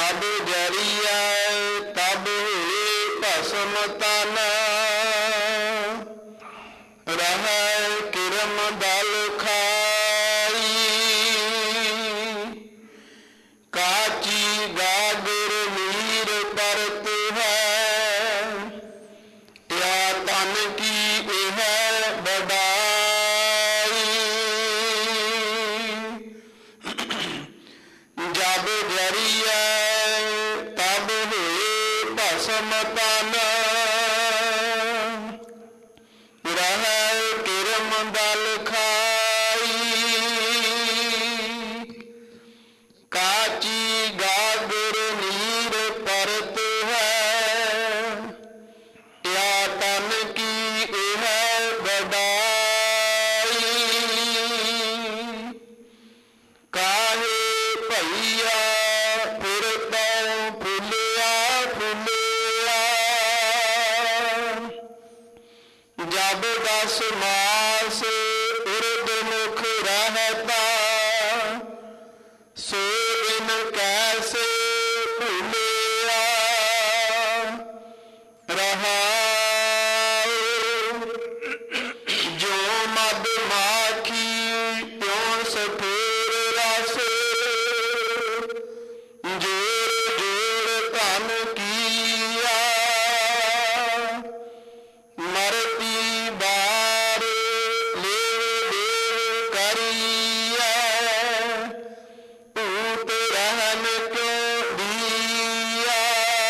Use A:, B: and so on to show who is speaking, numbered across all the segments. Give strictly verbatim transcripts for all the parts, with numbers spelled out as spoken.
A: जब जरिया तब भस्म तन, रह किरम दल खाई। काची गागर नीर परत है, या तन की है बड़ाई। जब जरिया तब हुए भस्म तन, रह किरम दल खाई। काची गागर नीर परत है, या तन की है बड़ाई। काहे भैया फिर तो फुलिया फुलिया, जब दस मास उर्द मुख रहता, सो दिन कैसे भूलिया। रहाओ जो मद माखी त्यों सफेर रस, जोर जोर धन किया। मरती बार लेव देव करिया, ऊत रहन क्यों दिया।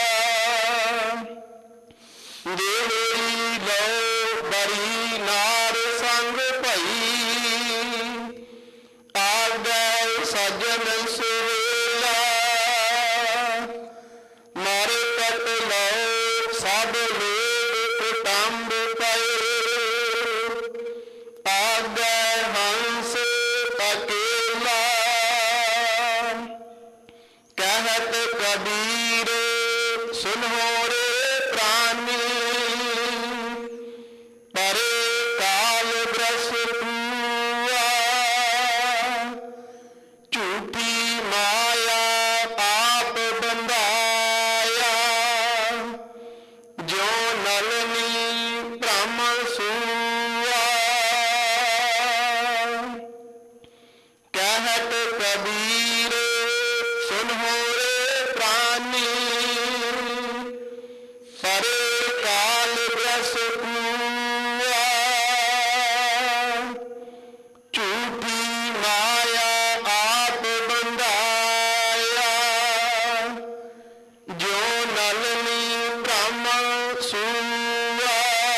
A: देवरी लो बड़ी नार संग भई, आगे सजन सुवेला। मर कट लो सब लोग कुटुंब पए, आगे हंस अकेला। कहत कबीर सुनो रे प्राणी, परे काल ग्रस हुआ। झूठी माया आप बंधाया, जो नलनी ब्रह्म सुआ। कहत कबीर सुनो रे प्राणी, परे काल ग्रस हुआ। झूठी माया आप बंधाया, जो नलनी ब्रह्म सुआ।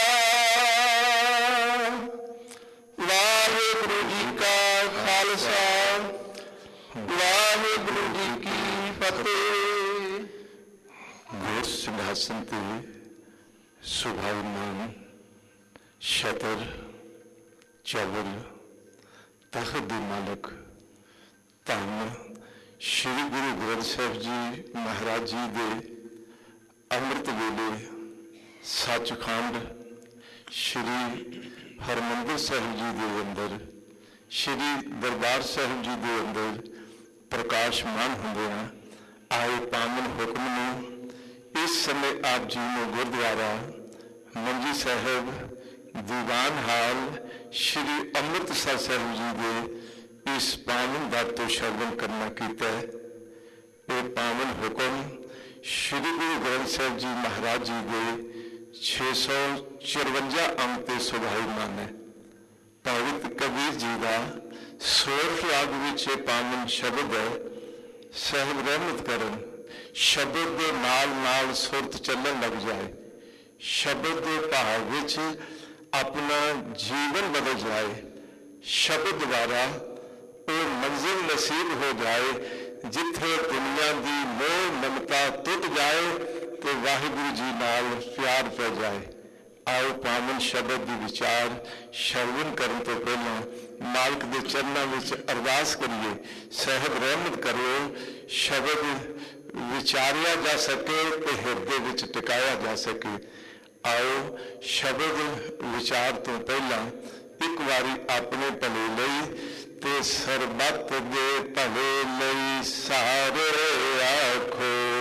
A: वाहिगुरु जी का खालसा, वाहिगुरु जी की फतेह।
B: घोर ਸਿੰਘਾਸਨ ਤੇ ਸੁਭਾਈਮਾਨ ਛਤਰ ਚਵਲ ਤਖਤ ਦੇ ਮਾਲਕ ਧੰਨ ਸ਼੍ਰੀ ਗੁਰੂ ਗ੍ਰੰਥ ਸਾਹਿਬ ਜੀ ਮਹਾਰਾਜ ਜੀ ਦੇ ਅੰਮ੍ਰਿਤ ਵੇਲੇ ਸੱਚਖੰਡ ਸ਼੍ਰੀ ਹਰਿਮੰਦਰ ਸਾਹਿਬ ਜੀ ਦੇ ਅੰਦਰ, ਸ਼੍ਰੀ ਦਰਬਾਰ ਸਾਹਿਬ ਜੀ ਦੇ ਅੰਦਰ ਪ੍ਰਕਾਸ਼ਮਾਨ ਹੁੰਦਿਆਂ ਆਏ ਪਾਵਨ ਹੁਕਮ ਨੂੰ ਇਸ ਸਮੇਂ ਆਪ ਜੀ ਨੂੰ ਗੁਰਦੁਆਰਾ ਮੰਜੀ ਸਾਹਿਬ ਦੀਵਾਨ ਹਾਲ ਸ਼੍ਰੀ ਅੰਮ੍ਰਿਤਸਰ ਸਾਹਿਬ ਜੀ ਦੇ ਇਸ ਪਾਵਨ ਦਰ ਤੋਂ ਸ਼ਰਵਣ ਕਰਨਾ ਕੀਤਾ ਹੈ। ਇਹ ਪਾਵਨ ਹੁਕਮ ਸ਼੍ਰੀ ਗੁਰੂ ਗ੍ਰੰਥ ਸਾਹਿਬ ਜੀ ਮਹਾਰਾਜ ਜੀ ਦੇ ਛੇ ਸੌ ਚੁਰਵੰਜਾ ਅੰਗ ਤੇ ਸੁਭਾਈਮਾਨ ਹੈ। ਭਗਤ ਕਬੀਰ ਜੀ ਦਾ ਸੋਰਠ ਰਾਗ ਵਿੱਚ ਇਹ ਪਾਵਨ ਸ਼ਬਦ ਹੈ। ਸਾਹਿਬ ਰਹਿਮਤ ਕਰਨ, ਸ਼ਬਦ ਦੇ ਨਾਲ ਨਾਲ ਸੁਰਤ ਚੱਲਣ ਲੱਗ ਜਾਏ, ਸ਼ਬਦ ਦੇ ਭਾਵ ਵਿੱਚ ਆਪਣਾ ਜੀਵਨ ਬਦਲ ਜਾਏ, ਸ਼ਬਦ ਦੁਆਰਾ ਉਹ ਮੰਜ਼ਿਲ ਨਸੀਬ ਹੋ ਜਾਏ ਜਿੱਥੇ ਦੁਨੀਆ ਦੀ ਮੋਹ ਮਮਤਾ ਟੁੱਟ ਜਾਏ ਤੇ ਵਾਹਿਗੁਰੂ ਜੀ ਨਾਲ ਪਿਆਰ ਪੈ ਜਾਏ। ਆਓ ਪਾਵਨ ਸ਼ਬਦ ਦੀ ਵਿਚਾਰ ਸ਼ਰਵਣ ਕਰਨ ਤੋਂ ਪਹਿਲਾਂ ਮਾਲਕ ਦੇ ਚਰਨਾਂ ਵਿੱਚ ਅਰਦਾਸ ਕਰੀਏ। ਸਾਹਿਬ ਰਹਿਮਤ ਕਰਿਓ, ਸ਼ਬਦ ਵਿਚਾਰਿਆ ਜਾ ਸਕੇ ਤੇ ਹਿਰਦੇ ਵਿੱਚ ਟਿਕਾਇਆ ਜਾ ਸਕੇ। ਆਓ ਸ਼ਬਦ ਵਿਚਾਰ ਤੋਂ ਪਹਿਲਾਂ ਇੱਕ ਵਾਰੀ ਆਪਣੇ ਭਲੇ ਲਈ ਤੇ ਸਰਬੱਤ ਦੇ ਭਲੇ ਲਈ ਸਾਰੇ ਆਖੋ।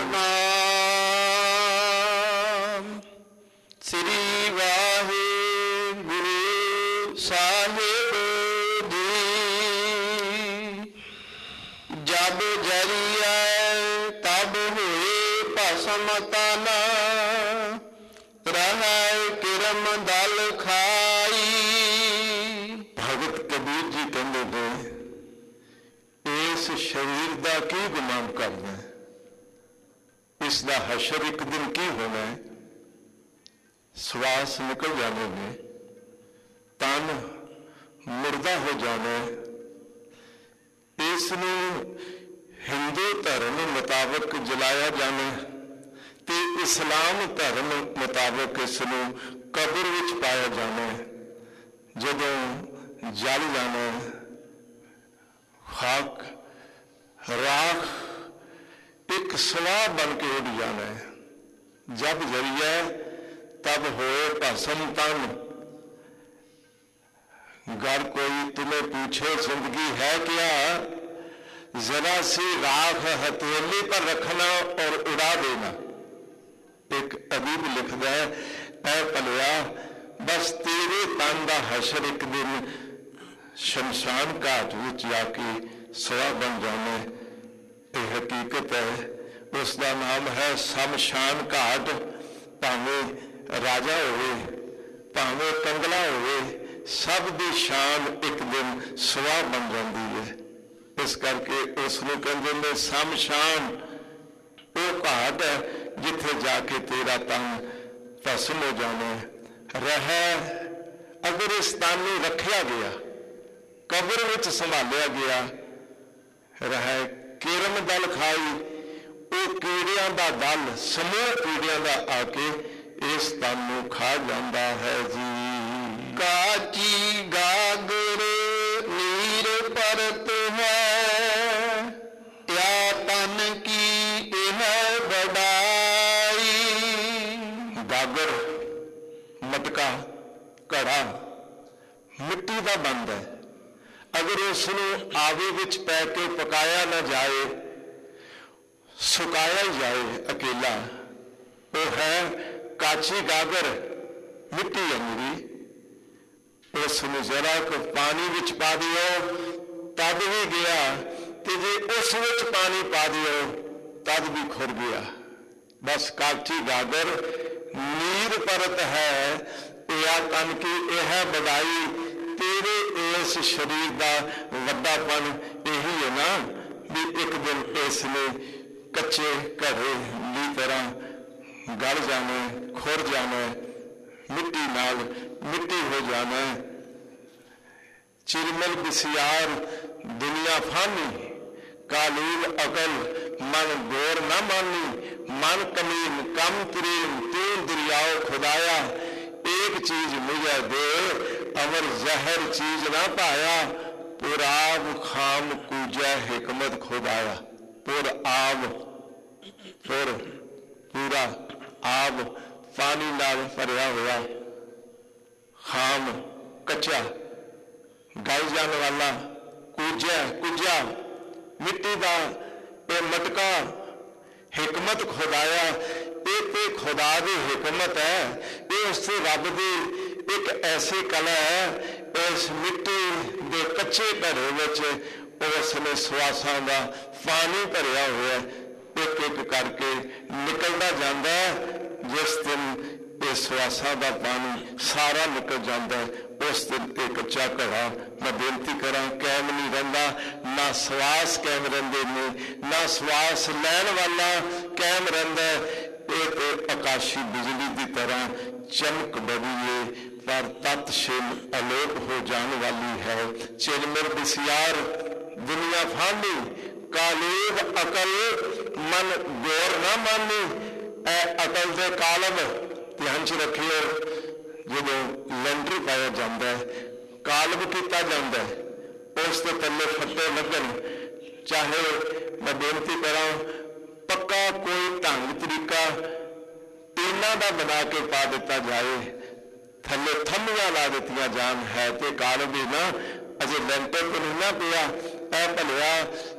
A: ਸਤਨਾਮ ਸ੍ਰੀ ਵਾਹਿਗੁਰੂ ਸਾਹਿਬ ਜੀ। ਜਬ ਜਰੀਏ ਤਬ ਹੋਏ ਭਸਮ ਤਨ, ਰਹਿ ਕਿਰਮ ਦਲ ਖਾਈ।
B: ਭਗਤ ਕਬੀਰ ਜੀ ਕਹਿੰਦੇ ਨੇ, ਇਸ ਸਰੀਰ ਦਾ ਕੀ ਗੁਮਾਨ ਕਰਨਾ ਹੈ? ਇਸ ਦਾ ਹਸ਼ਰ ਇੱਕ ਦਿਨ ਕੀ ਹੋਣਾ ਹੈ? ਸਵਾਸ ਨਿਕਲ ਜਾਣੇ ਨੇ, ਤਨ ਮੁਰਦਾ ਹੋ ਜਾਣਾ ਹੈ। ਇਸ ਨੂੰ ਹਿੰਦੂ ਧਰਮ ਮੁਤਾਬਕ ਜਲਾਇਆ ਜਾਣਾ ਤੇ ਇਸਲਾਮ ਧਰਮ ਮੁਤਾਬਕ ਇਸ ਨੂੰ ਕਬਰ ਵਿੱਚ ਪਾਇਆ ਜਾਣਾ ਹੈ। ਜਦੋਂ ਜਲ ਜਾਣਾ, ਖਾਕ ਰਾਖ ਇੱਕ ਸਵਾਹ ਬਣ ਕੇ ਉੱਡ ਜਾਣਾ ਹੈ। ਜਬ ਜਰੀਏ तब होए भस्म तन। घर कोई तुम्हें पूछे जिंदगी है क्या, जरा सी राख हथेली पर रखना और उड़ा देना। एक अदीब लिखता है, ऐ भलिया बस तेरे तन का हशर एक दिन शमशान घाट विच जाके सवा बन जाना। ये हकीकत है, उसका नाम है शमशान घाट। भावें राजा होवे भावें कंगला होवे, सब की शान एक दिन सवाह बन जाती है। इस करके उसनूं कहंदे ने शमशान। वो घाट है जिथे जाके तेरा तन भस्म हो जाना है। रह अगर इस तन नूं रखिया गया, कबर विच संभालिया गया, रह किरम दल खाई। वो कीड़ियां दा दल, समूह कीड़ियां दा आके इस तन नूं खा जाता है जी।
A: काची गागर नीर परत है, या तन की यह बड़ाई।
B: गागर मटका घड़ा मिट्टी का बंद है। अगर उसनूं आवे विच पै के पकाया न जाए, सुकाया जाए अकेला, वो है काची गागर मिट्टी अंगरी। उसनूं जरा को पानी विच पा दियो तद भी गया, ते जे उस विच पानी पा दियो तद भी खुर गया। बस काची गागर नीर परत है, या तन की यह बड़ाई। तेरे इस शरीर का वड्डापन यही है ना भी एक दिन इसने कच्चे घड़े की तरह गल जाना, खुर जाना, मिट्टी नाल मिट्टी हो जाना। चिरमल बिसियार दुनिया फानी, कालील अकल मन गोर न मानी। मन कमीन कम तरीन तीन दरियाओ खुदाया। एक चीज मुझे दे अमर जहर चीज ना पाया। पुराब खाम कूजा हिकमत खुदाया। पुर आब पुर पूरा आब पानी नाल भरिया हुआ, खाम कच्चा गल जाने वाला, कूजा कुजा मिट्टी का ये मटका हिकमत खुदाया। ये तो खुदा की हिकमत है, ये उससे रब की एक ऐसी कला है। इस मिट्टी के कच्चे घड़े विच उसने सुआसां का पानी भरिया हुआ, एक एक करके निकलता जाता है। जिस दिन इस सुआसां का पानी सारा निकल जाता है, उस दिन एक कच्चा घड़ा मैं बेनती करा कैम नहीं रहा। ना सुआस कैम रहिंदे ने, ना सुआस लैण वाला कैम रहिंदा। ये तो आकाशी बिजली की तरह चमक बड़ी है, पर तत्शिल अलोप हो जाने वाली है। चिरमिर बिसियार दुनिया फानी, कालेब अकल मन गौर न मानी। ए अकल दे कालम ध्यान च रखियो। जो लैंडर पाया जाता है, कालब किया जाता है, उस ते थल्ले फट्टे लगन। चाहे मैं बेनती करा पक्का कोई ढंग तरीका टीना का बना के पा दिता जाए, थल्ले थम्मियां ला दित्तियां जान, है तो कालब ही ना, अजे लैंटर तो नहीं ना पिया। ऐ भलिया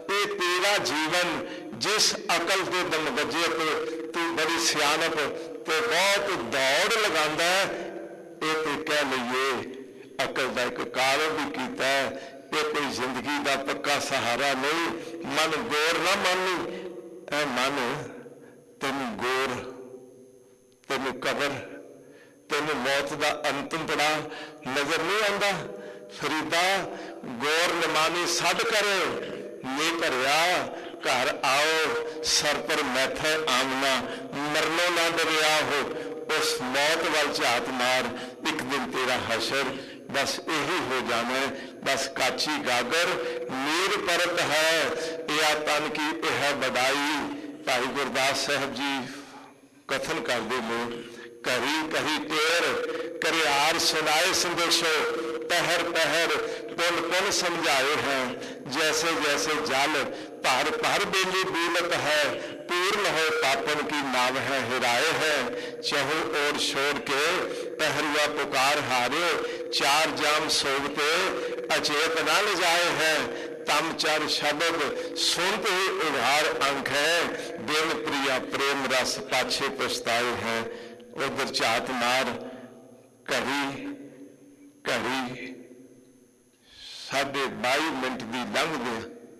B: ये तेरा जीवन जिस अकल के दमगजे पे तू बड़ी सियाणप ते बहुत दौड़ लगांदा है, ये तो कह लीए अकल का एक कारण भी कीता है। ये कोई जिंदगी का पक्का सहारा नहीं। मन गौर ना मानी, ऐ मन तेन गौर, तेन कबर, तेन मौत का अंतिम पड़ा नजर नहीं आता। फरीदा गौर नमानी सद करे नी भरिया, घर आओ सर पर मैथे आमना, मरनो ना डरिया हो, उस मौत वाल झात मार, एक दिन तेरा हशर बस यही हो जाना है। बस काची गागर नीर परत है, या तन की यह बड़ाई। भाई गुरदास साहब जी कथन करते हैं, करी कही टेर करियार सुनाए संदेशो, पहर पहर पुन पुन समझाए हैं। जैसे जैसे जल भर भर बेली बूलत है, पूर्ण हो पापन की नाव है हिराए हैं। चहु और छोड़ के पहरुआ पुकार हारे, चार जाम सोवते अचेत न ले जाए हैं। तम चार शब्द सुनते ही उघार अंक है, दिन प्रिया प्रेम रस पाछे पछताए हैं। उधर झात मार घड़ी घड़ी साढ़े बाई मिनट की लंघ गया।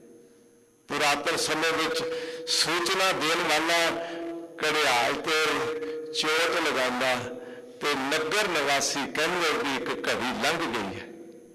B: पुरातन समय विच सूचना देने वाला घड़ियाल ते चोट लगांदा ते नगर निवासी कहंदे कि एक घड़ी लंघ गई है।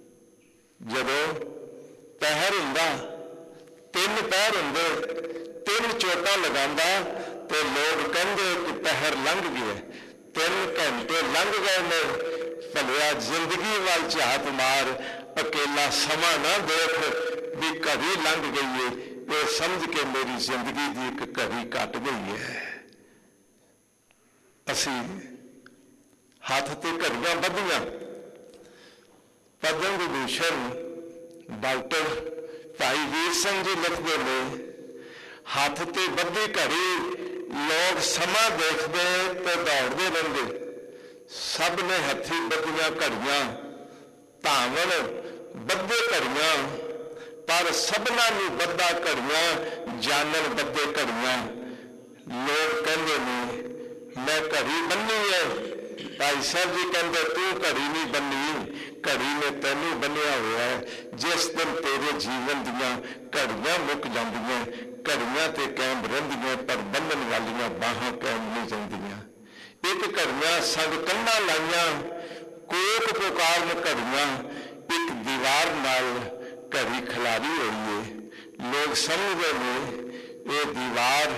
B: जदों पहर हुंदा, तीन पहर हुंदे, तीन चोटां लगांदा ते लोग कहंदे कि पहर लंघ गया, तीन घंटे लंघ गए ने। भलिया जिंदगी वाल झात मार, अकेला समा ना देख भी घड़ी लंघ गई है, ये समझ के मेरी जिंदगी की एक घड़ी कट गई है। असी हाथ ते घड़ियां बधियां, पद्म विभूषण डॉक्टर भाई वीर सिंह जी लिखते हैं, हाथ ते बधी घड़ी लोग समा देखते तो दौड़ते रहते, सब ने हथी बधियां घड़ियां, धावन बद्धे घड़ियां, पर सबना नूं बद्धा घड़ियां, जानन बद्धे घड़ियां। लोग कहते ने मैं घड़ी बन्नी है, भाई साहब जी कहते तू घड़ी नहीं बन्नी, घड़ी ने तैनू बन्निया हुआ है। जिस दिन तेरे जीवन दियां घड़ियां मुक जांदियां, घड़ियां ते कायम रहिंदियां, पर बन्नण वालियां बाहां कायम नहीं जांदियां। एक घड़ियां संग कंधा लाइयां, कोक पुकारन घड़ियां, एक दीवार नाल घड़ी खिलारी हुई है। लोग समझते हैं ये दीवार,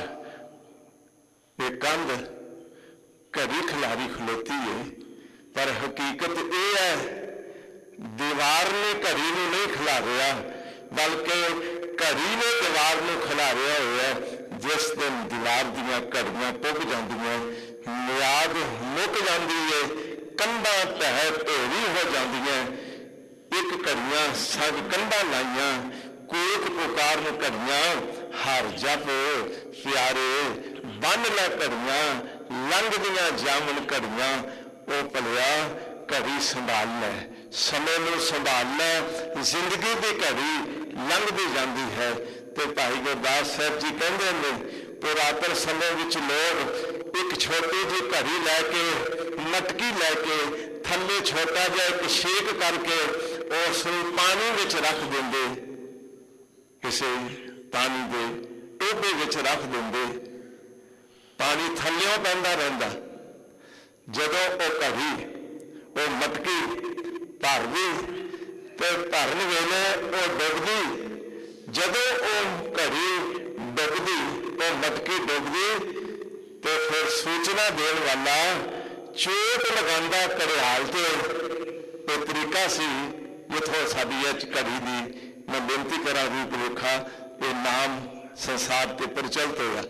B: ये कंध घड़ी खिलारी खलोती है, पर हकीकत यह है दीवार ने घड़ी को नहीं खिलारिया, बल्कि घड़ी ने दीवार को खिलारिया हुआ है। जिस दिन दीवार दियां घड़ियां पुग जांदियां, मियाद मुक जाती है, कंधा तह ढेरी हो जांदियां, एक घड़ियां संग कंधा लाइयां, कोक पुकारन घड़ियां, हर जप प्यारे बन लै घड़ियां, लंघदियां जामन घड़ियां। वो भलिया घड़ी संभाल लै, समय में संभाल लै, जिंदगी की घड़ी लंघदी जाती है। तो भाई गुरदास साहब जी कहते हैं, पुरातन समय विच लोग एक छोटी जी घड़ी लैके, मटकी लैके, थल्ले छोटा जिहा एक छेक करके उस पानी विच रख देंदे, किसी पानी के टोभे विच रख देंदे, पानी थल्लियों पैंदा रहिंदा। जदों वो घड़ी वो मटकी भरदी ते भरन वेले वो डुबदी, जदों वो घड़ी डुबदी, वो मटकी डुबदी, तो फिर सूचना देने वाला चोट लगांदा घड़ियाल ते। ये तरीका सी जिथों साडी घड़ी की मैं बेनती करा रूप रेखा ये नाम संसार के प्रचलित होया।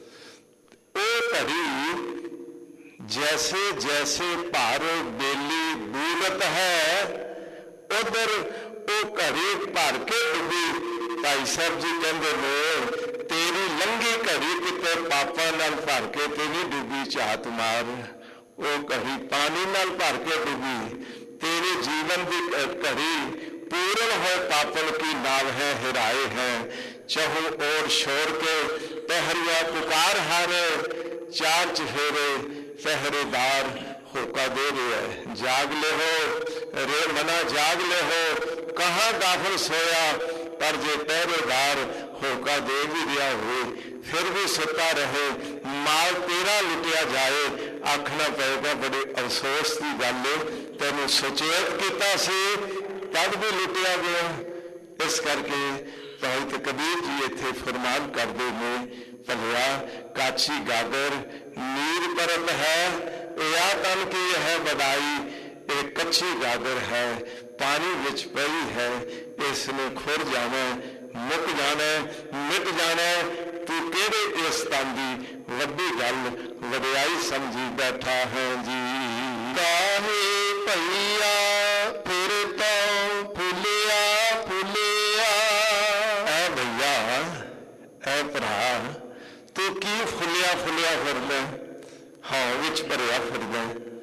B: वो घड़ी जैसे जैसे भार बेली बूलत है, उधर वो घड़ी भर के डुबी। भाई साहब जी कहते ने तेरी लंघी घड़ी किते पापा नाल भर के ते नहीं डुबी झात मार, वो घड़ी पानी नाल भर के डुबी। तेरे जीवन की घड़ी पूर्ण हो पापन की नाव है हिराए हैं। चहु ओर छोड़ के पहरिया पुकार हारे, चार चफेरे पहरेदार होका दे रहे है। जाग ले हो रे मना जाग ले हो, कहाँ गाफल सोया, पर जे पहरेदार होका दे भी दिया हुए फिर भी सुता रहे, माल तेरा लुटिया जाए, आखना पएगा बड़े अफसोस की गल है, तेन सुचेत किया सी तब भी लुटिया गया। इस करके भाई कबीर जी इत्थे फरमान करते हैं, भलिया काछी गागर नीर परत है, या तन की है बदाई, एक कच्ची गागर है, पानी विच पई है, इसने खुर जाना, मुक जाना, मिट जाना, तू केड़े इस तन दी वड्डी गल वडियाई समझी बैठा है जी। काहे भैया फिर तो फुलिया फुलिया, ऐ भैया ऐ भरा तू की फुलिया फुलिया फिरदा, हाँ विच भरिया फिरदा।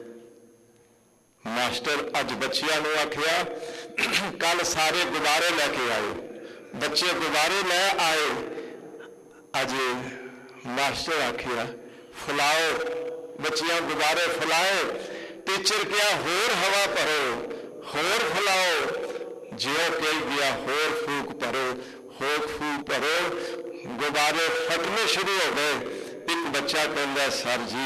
B: मास्टर अज बच्चियां नूं आखिया कल सारे गुब्बारे लैके आए, बच्चे गुब्बारे लै आए, अज मास्टर आखिया फुलाओ, बच्चियां गुब्बारे फुलाए, टीचर क्या होर हवा भरो, होर फुलाओ, ज्यों कही गया होर फूक भरो, होर फूक भरो, गुब्बारे फटने शुरू हो गए। एक बच्चा कहता सर जी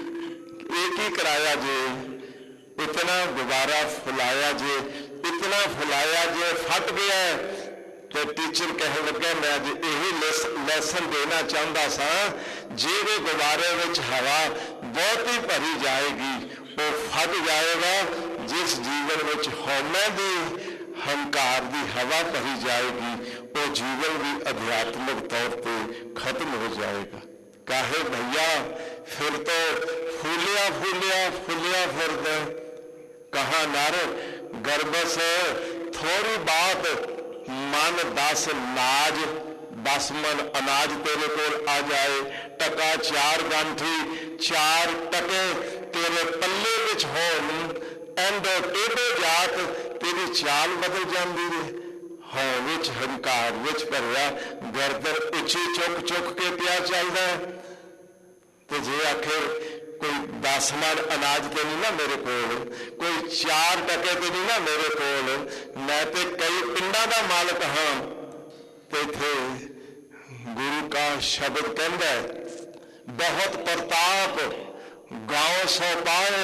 B: एक ही कराया जे, इतना गुब्बारा फुलाया जे, इतना फुलाया जे फट गया, तो टीचर कह लगे मैं अज यही लैसन देना चाहता सा, जेड़े गुब्बारे विच हवा बहुत ही भरी जाएगी वो फट जाएगा, जिस जीवन विच हौमे दी हंकार दी हवा भरी जाएगी वो जीवन भी अध्यात्मिक तौर पर खत्म हो जाएगा। काहे भैया फिर तो फूलिया फूलिया फूलिया फिरदा, कहाँ नर गर्भस थोड़ी बात मन दस नाज, दस मन अनाज तेरे कोल आ जाए, टका चार गांठी चार टके तेरे पल्ले विच होण, एंडो टेढ़े जात तेरी चाल बदल जाती है। हाँ विच हंकार विच भरिया गर्दन उची चुक चुक के पिया चलदा, तो जे आखे कोई दस मन अनाज तो नहीं ना मेरे कोल, कोई चार टके तो नहीं ना मेरे कोल, मैं तो कई पिंडा का मालिक हाँ। तो इत्थे गुरु का शब्द कहता है बहुत प्रताप गांव सौ पाए,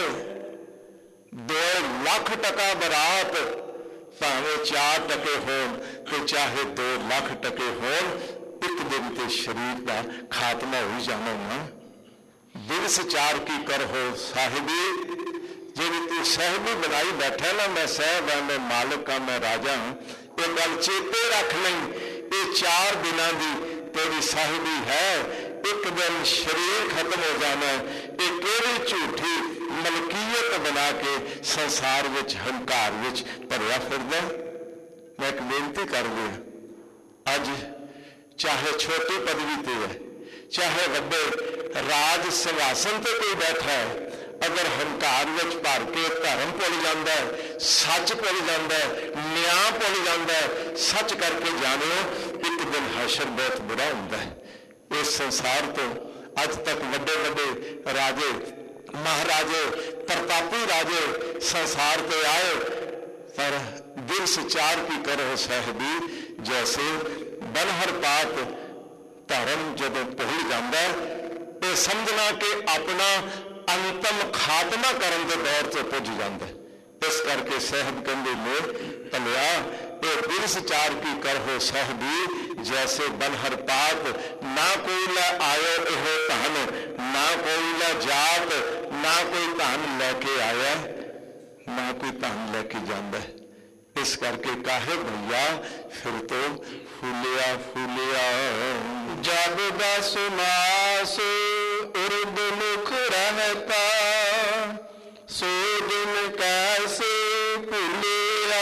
B: दो लाख टका बरात, भावे चार टके होन तो चाहे दो लाख टके होन, एक दिन ते शरीर का खात्मा हो जाना ना। दिवस चार की कर हो साहिबी, जी तू साहिबी बनाई बैठा ना, मैं साहब हाँ, मैं मालिक हाँ, मैं राजा हूं, ये गल चेते रख लें, ये चार दिनों की तेरी साहिबी है, एक दिन शरीर खत्म हो जाना, ये केड़ी झूठी मलकीयत बना के संसार विच हंकार विच भरिया फिरदा। मैं एक बेनती कर लिया, अज चाहे छोटी पदवी ते है चाहे वड्डे राज सिंहासन ते कोई बैठा है, अगर हंकार विच भर के धर्म भुल जाता है, सच भुल जाता है, न्याय भुल जाता है, सच करके जानियो एक दिन हशर बहुत बुरा होता है। इस संसार तो अज तक वड्डे वड्डे राजे महाराजे प्रतापी राजे संसार पे आए, पर दिवस चार की करो साहिबी, जैसे बनहर पात धर्म जब भुल जाता है तो समझना कि अपना अंतिम खात्मा करने के दौर से पुज जाता है। इस करके साहब कहते ने भलिया ये दिवस चार की करहो साहबी, जैसे बनहर पात, ना कोई ला आयो एहो धन, ना कोई ला जात, ना कोई धन लैके आया, ना कोई धन लैके जाता है। इस करके काहे भैया फिर तो फूलिया फूलिया, जब दस मास उर्द मुख रहता, सो दिन कैसे भूलिया।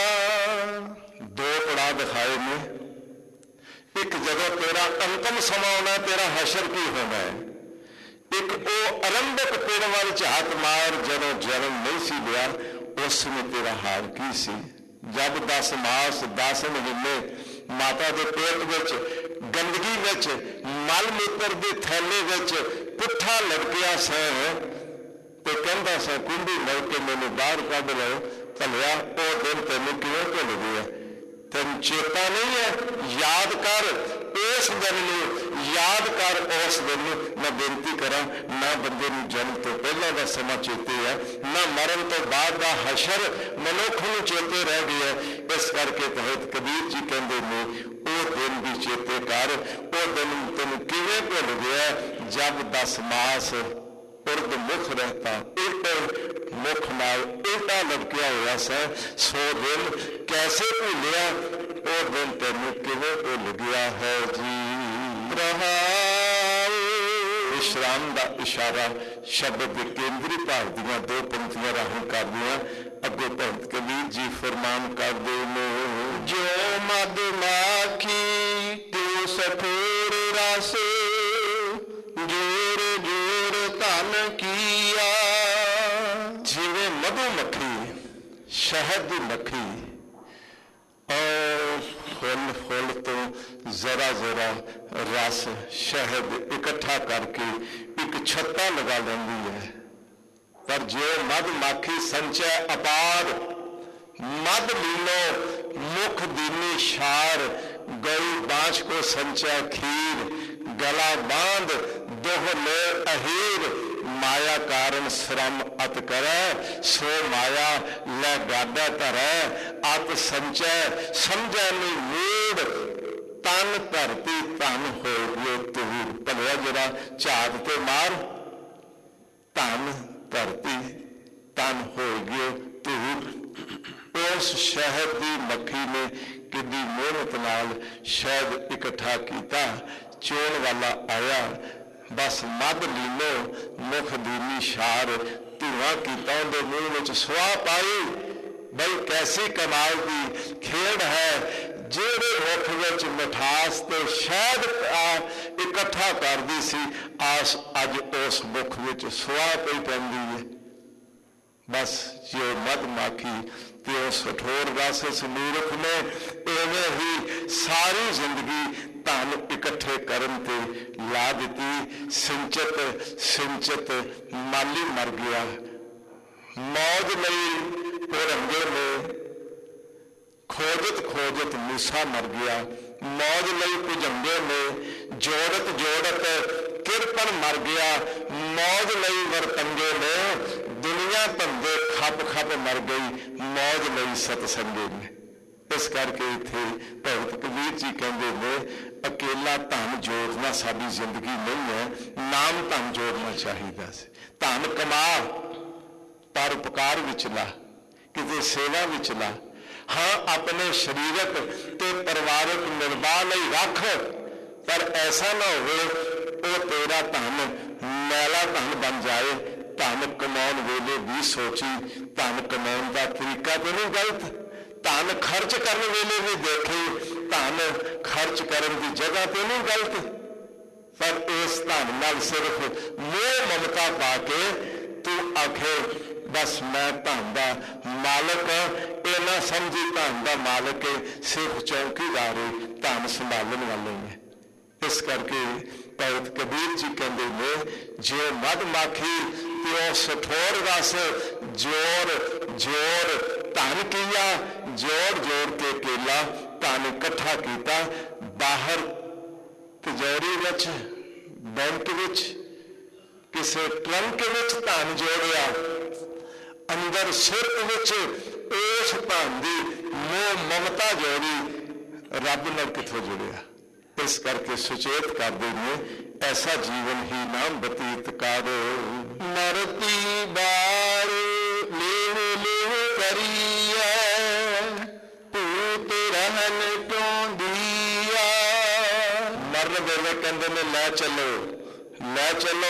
B: दो पड़ा दिखाए ने, एक जगह तेरा अंतिम समा होना, तेरा हशर की होना है, एक वो आरंभक पिंड वाल झात मार जदों जन्म नहीं सी लिया, उसमें तेरा हाल की सी। जब दस मास दस महीने माता के पेट विच गंदगी विच मल मूत्र के थैले विच पुट्ठा लटकिया सा ते कहंदा सा कुंडी लै के मैनूं बाहर कढ लो। भलिया वो दिन तैनूं किवें भुल गया? तैनूं चेता नहीं है? याद कर उस दिन नूं, याद कर उस दिन नूं। मैं बेनती करा ना बंदे नूं जन्म तो पहला का समा चेते है, ना मरण तो बाद का हशर मनुख नूं चेते रह गया। इस करके तहत कबीर जी कहते ने वो दिन भी चेते कर। वो दिन तैनूं किवें भुल गया जब दस मास उर्द मुख रहता, उल्टे मुख नाल उल्टा लटकिया हुआ सा। सो दिन कैसे भूलिया? वो दिन तैनूं किवें भुल गया है जी। विश्राम का इशारा शब्द के केंद्री भाग दियां दो पंक्तियां राਹੀਂ करदियां अगे भगत कबीर जी फरमान करदे ने,
A: जो मधुमाखी त्यों सठोर रस, जोर जोर धन किया।
B: जिवें मधुमक्खी शहद की मक्खी और फुल फुल तो जरा जरा रस शहद इकट्ठा करके एक छत्ता लगा लेंदी है, पर जो मधुमक्खी संचय अपार, मध लीलो मुख दीनी शार, गई बाँच को संचय खीर, गला बांध दोह ले अहीर, माया कारण श्रम अत करे, सो माया लै गादा धरै, अत संचय समझै नहीं मूड, तन धरती धन हो गए तूर। भलिया जरा झात ते मार, धन धरती तन हो गए तूर। उस शहद की मक्खी ने कितनी मेहनत नाल शहद इकट्ठा किया। चोण वाला आया, बस मध लीलो मुख दीनी शार, धुआं किया उनके मूँह में सुहा पाई। बई कैसी कमाल की खेड है, जेड़े मुख विच मिठास ते शहद इकट्ठा करदी सी, आस अज उस मुख विच सुहा पई पैंदी है। बस जो मधमाखी ते उस कठोर रस इस मूर्ख ने इवें ही सारी जिंदगी धन इकट्ठे करन ते ला दिती। सिंचत सिंचत माली मर गया, मौज लई रंगे में खोजत खोजत मूसा मर गया, मौज लई भुजंगे में जोड़त जोड़त किरपन मर गया, मौज लई वरतंगे में दुनिया धंधे खप खप मर गई, मौज लई सतसंगे में। इस करके इत्थे भगत कबीर जी कहते हैं अकेला धन जोड़ना साडी जिंदगी नहीं है, नाम धन जोड़ना चाहिए। धन कमा पर उपकार विच ला, किसी सेवा विच ला। हाँ अपने शरीरक ते परिवारक निर्वाह लई रख, पर ऐसा ना हो वो तेरा धन मैला धन बन जाए। धन कमाउण वेले भी सोची, धन कमाउण का तरीका तो नहीं गलत, धन खर्च करने वेले भी देखे, धन खर्च करने की जगह तो नहीं गलत, पर इस धन नाल सिर्फ मोह ममता पा के तू आखे बस मैं धन का मालक हाँ, ये ना समझी धन का मालक है सिर्फ चौकीदार है, धन संभालने वाले हैं। इस करके भगत कबीर जी कहते हैं जो मधमाखी त्यो सठोर रस जोर जोर धन किया, जोड़ जोड़ के केला धन इकट्ठा किया। बाहर तिजोरी विच बैंक विच किसी ट्रंक विच धन जोड़िया, अंदर सिर विच उस धन की मोह ममता जोड़ी, रब नाल किथों जुड़िया। इस करके सुचेत करते हैं ऐसा जीवन ही नाम बतीत करो।
A: मरती बार लेव लेव करिए, भूत रहन क्यों दिया।
B: मरन वेले कहते ने लै चलो लै चलो